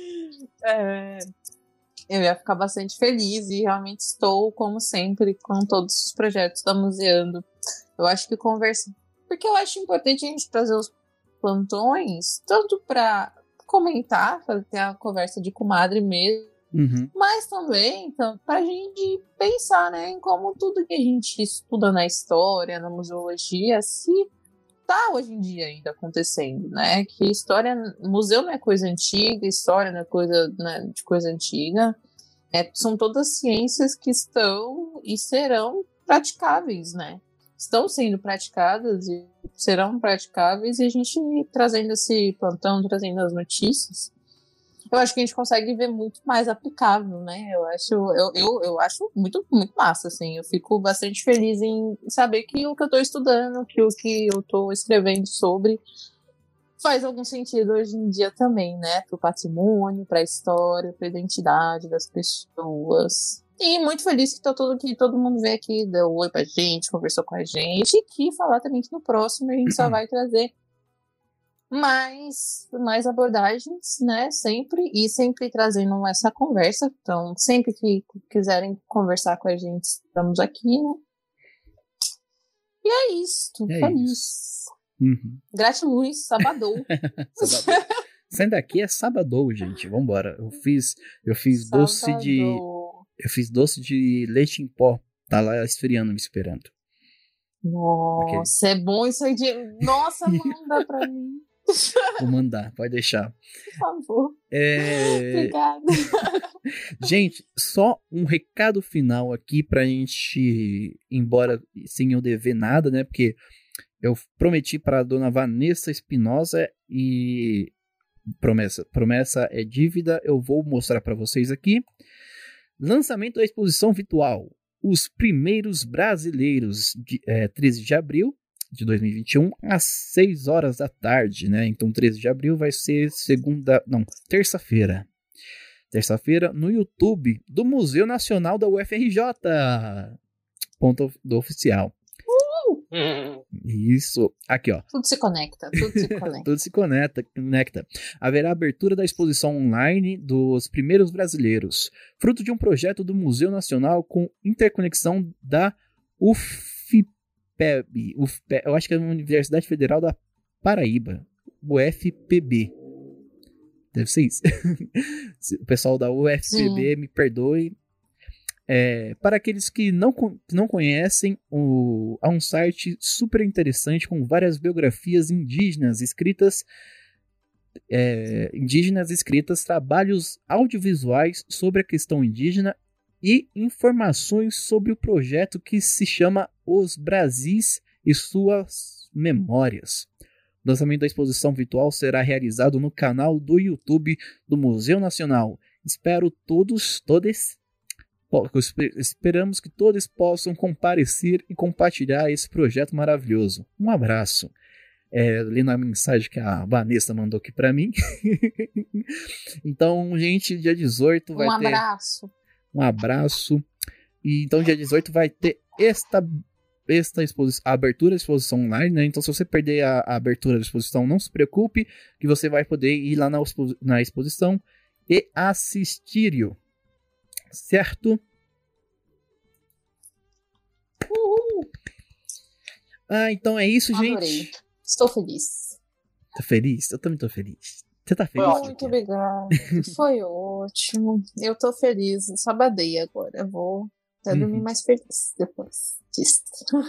S2: é, eu ia ficar bastante feliz e realmente estou, como sempre, com todos os projetos da Museando. Eu acho que conversa. Porque eu acho importante a gente trazer os plantões, tanto para comentar, fazer a conversa de comadre mesmo.
S1: Uhum.
S2: Mas também então, para a gente pensar, né, em como tudo que a gente estuda na história, na museologia, se está hoje em dia ainda acontecendo, né? Que história, museu não é coisa antiga, história não é coisa, né, de coisa antiga. É, são todas ciências que estão e serão praticáveis, né? Estão sendo praticadas e serão praticáveis, e a gente trazendo esse plantão, trazendo as notícias, eu acho que a gente consegue ver muito mais aplicável, né? Eu acho, eu, eu, eu acho muito, muito massa, assim. Eu fico bastante feliz em saber que o que eu estou estudando, que o que eu estou escrevendo sobre faz algum sentido hoje em dia também, né? Para o patrimônio, para a história, para a identidade das pessoas. E muito feliz que, tá todo, que todo mundo veio aqui, deu oi pra gente, conversou com a gente, e que falar também que no próximo a gente só vai trazer mais, mais abordagens, né, sempre, e sempre trazendo essa conversa. Então, sempre que quiserem conversar com a gente, estamos aqui, né? E é isso,
S1: É
S2: feliz.
S1: isso. Uhum.
S2: Gratiluz, sabadou.
S1: Sabadou. Saindo daqui é sabadou, gente, vambora. Eu fiz, eu fiz
S2: Sabadou.
S1: doce de... Eu fiz doce de leite em pó. Tá lá esfriando, me esperando.
S2: Nossa, okay. É bom isso aí de... Nossa, manda pra mim.
S1: Vou mandar, pode deixar.
S2: Por favor.
S1: É...
S2: Obrigada.
S1: Gente, só um recado final aqui pra gente ir embora sem eu dever nada, né? Porque eu prometi pra dona Vanessa Espinosa e... Promessa, promessa é dívida, eu vou mostrar pra vocês aqui. Lançamento da exposição virtual Os Primeiros Brasileiros, de, é, treze de abril de dois mil e vinte e um, às seis horas da tarde, né? Então, treze de abril vai ser segunda, não, terça-feira. Terça-feira no YouTube do Museu Nacional da U F R J. Ponto do oficial.
S2: Uh!
S1: Isso. Aqui, ó.
S2: Tudo se conecta, tudo se conecta.
S1: Tudo se conecta, conecta. Haverá abertura da exposição online dos primeiros brasileiros, fruto de um projeto do Museu Nacional com interconexão da U F P E B. U F P E B, eu acho que é a Universidade Federal da Paraíba. U F P B. Deve ser isso. O pessoal da U F P B, sim, me perdoe. É, para aqueles que não, não conhecem, o, há um site super interessante com várias biografias indígenas escritas, é, indígenas escritas, trabalhos audiovisuais sobre a questão indígena e informações sobre o projeto que se chama Os Brasis e Suas Memórias. O lançamento da exposição virtual será realizado no canal do YouTube do Museu Nacional. Espero todos, todas... Esperamos que todos possam comparecer e compartilhar esse projeto maravilhoso. Um abraço. É, lendo a mensagem que a Vanessa mandou aqui pra mim. Então, gente, dia dezoito vai
S2: um
S1: ter...
S2: Um abraço.
S1: Um abraço. E, então, dia dezoito vai ter esta, esta exposição, a abertura da exposição online, né? Então, se você perder a, a abertura da exposição, não se preocupe, que você vai poder ir lá na, na exposição e assistir-o. Certo?
S2: Uhul.
S1: Ah, então é isso,
S2: Adorei.
S1: gente.
S2: Estou feliz.
S1: Tá feliz? Eu também tô feliz. Você tá feliz?
S3: Foi
S2: Muito obrigada. Foi ótimo. Eu tô feliz. Sabadei agora. Eu vou até
S1: Uhum.
S2: dormir mais feliz depois disso.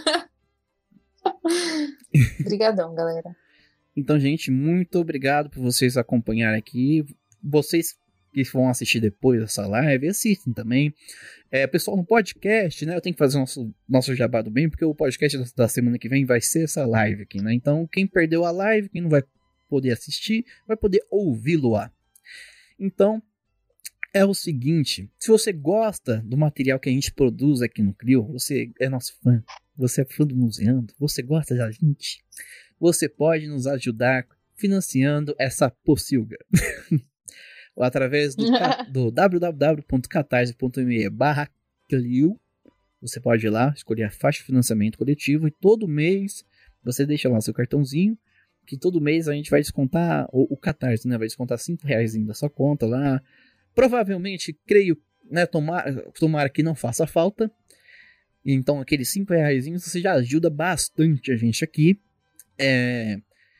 S2: Obrigadão, galera.
S1: Então, gente, muito obrigado por vocês acompanharem aqui. Vocês que vão assistir depois dessa live, assistem também. É, pessoal, no podcast, né? Eu tenho que fazer o nosso, nosso jabá do bem, porque o podcast da, da semana que vem vai ser essa live aqui, né? Então, quem perdeu a live, quem não vai poder assistir, vai poder ouvi-lo lá. Então, é o seguinte, se você gosta do material que a gente produz aqui no Clio, você é nosso fã, você é fã do Museando, você gosta da gente, você pode nos ajudar financiando essa pocilga. Através do, do w w w ponto catarse ponto m e barra Clio. Você pode ir lá, escolher a faixa de financiamento coletivo e todo mês você deixa lá seu cartãozinho, que todo mês a gente vai descontar o, o Catarse, né? Vai descontar cinco reais da sua conta lá. Provavelmente, creio, né? Tomara, tomara que não faça falta. Então, aqueles cinco reais você já ajuda bastante a gente aqui. É...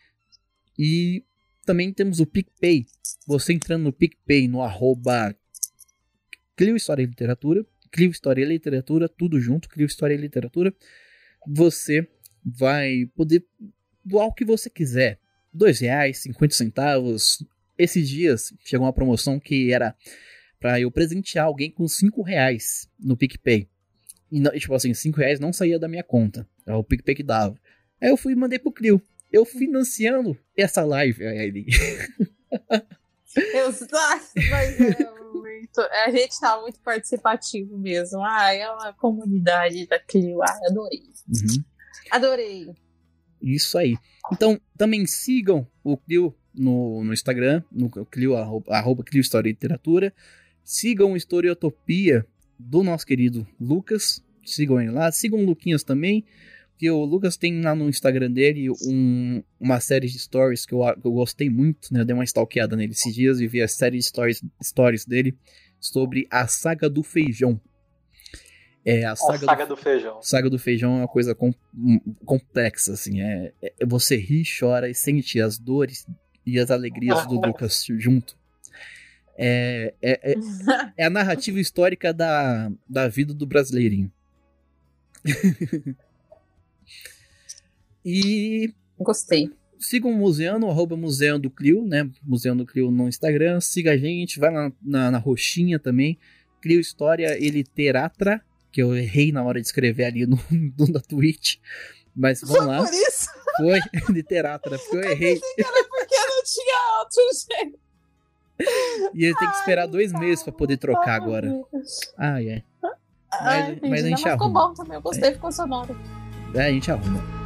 S1: E também temos o PicPay. Você entrando no PicPay, no arroba Clio História e Literatura, Clio História e Literatura, tudo junto, Clio História e Literatura, você vai poder doar o que você quiser. Dois reais, cinquenta centavos. Esses dias chegou uma promoção que era para eu presentear alguém com cinco reais no PicPay. E, não, tipo assim, cinco reais não saía da minha conta. É o PicPay que dava. Aí eu fui e mandei pro Clio. Eu financiando essa live, aí.
S2: Eu, nossa, mas é muito, a gente tá muito participativo mesmo. Ah, é uma comunidade da Clio. Ah, adorei.
S1: Uhum.
S2: Adorei.
S1: Isso aí. Então, também sigam o Clio no, no Instagram, no Clio, arroba, arroba Clio História e Literatura. Sigam o Historiotopia do nosso querido Lucas. Sigam ele lá. Sigam o Luquinhas também. Que o Lucas tem lá no Instagram dele um, uma série de stories que eu, que eu gostei muito, né? Eu dei uma stalkeada nele esses dias e vi a série de stories, stories dele sobre a saga do feijão. É, a saga,
S3: a saga
S1: do,
S3: do feijão.
S1: Saga do feijão é uma coisa com, complexa, assim. É, é, você ri, chora e sente as dores e as alegrias do Lucas junto. É, é, é, é a narrativa histórica da, da vida do brasileirinho. E
S2: gostei.
S1: Sigam o Museando, arroba Museu do Clio, né? Museu do Clio no Instagram. Siga a gente, vai lá na, na roxinha também. Clio História e Literatura, que eu errei na hora de escrever ali no, no da Twitch. Mas vamos lá.
S2: Por isso?
S1: Foi Literatura, porque eu errei.
S2: Eu era porque não tinha outro jeito.
S1: E ele tem que esperar Ai, dois meses pra poder trocar agora. Ai, é. Mas,
S2: Ai,
S1: mas a gente
S2: não,
S1: arruma.
S2: ficou bom também, eu gostei, é. Ficou sonoro.
S1: É, a gente arruma.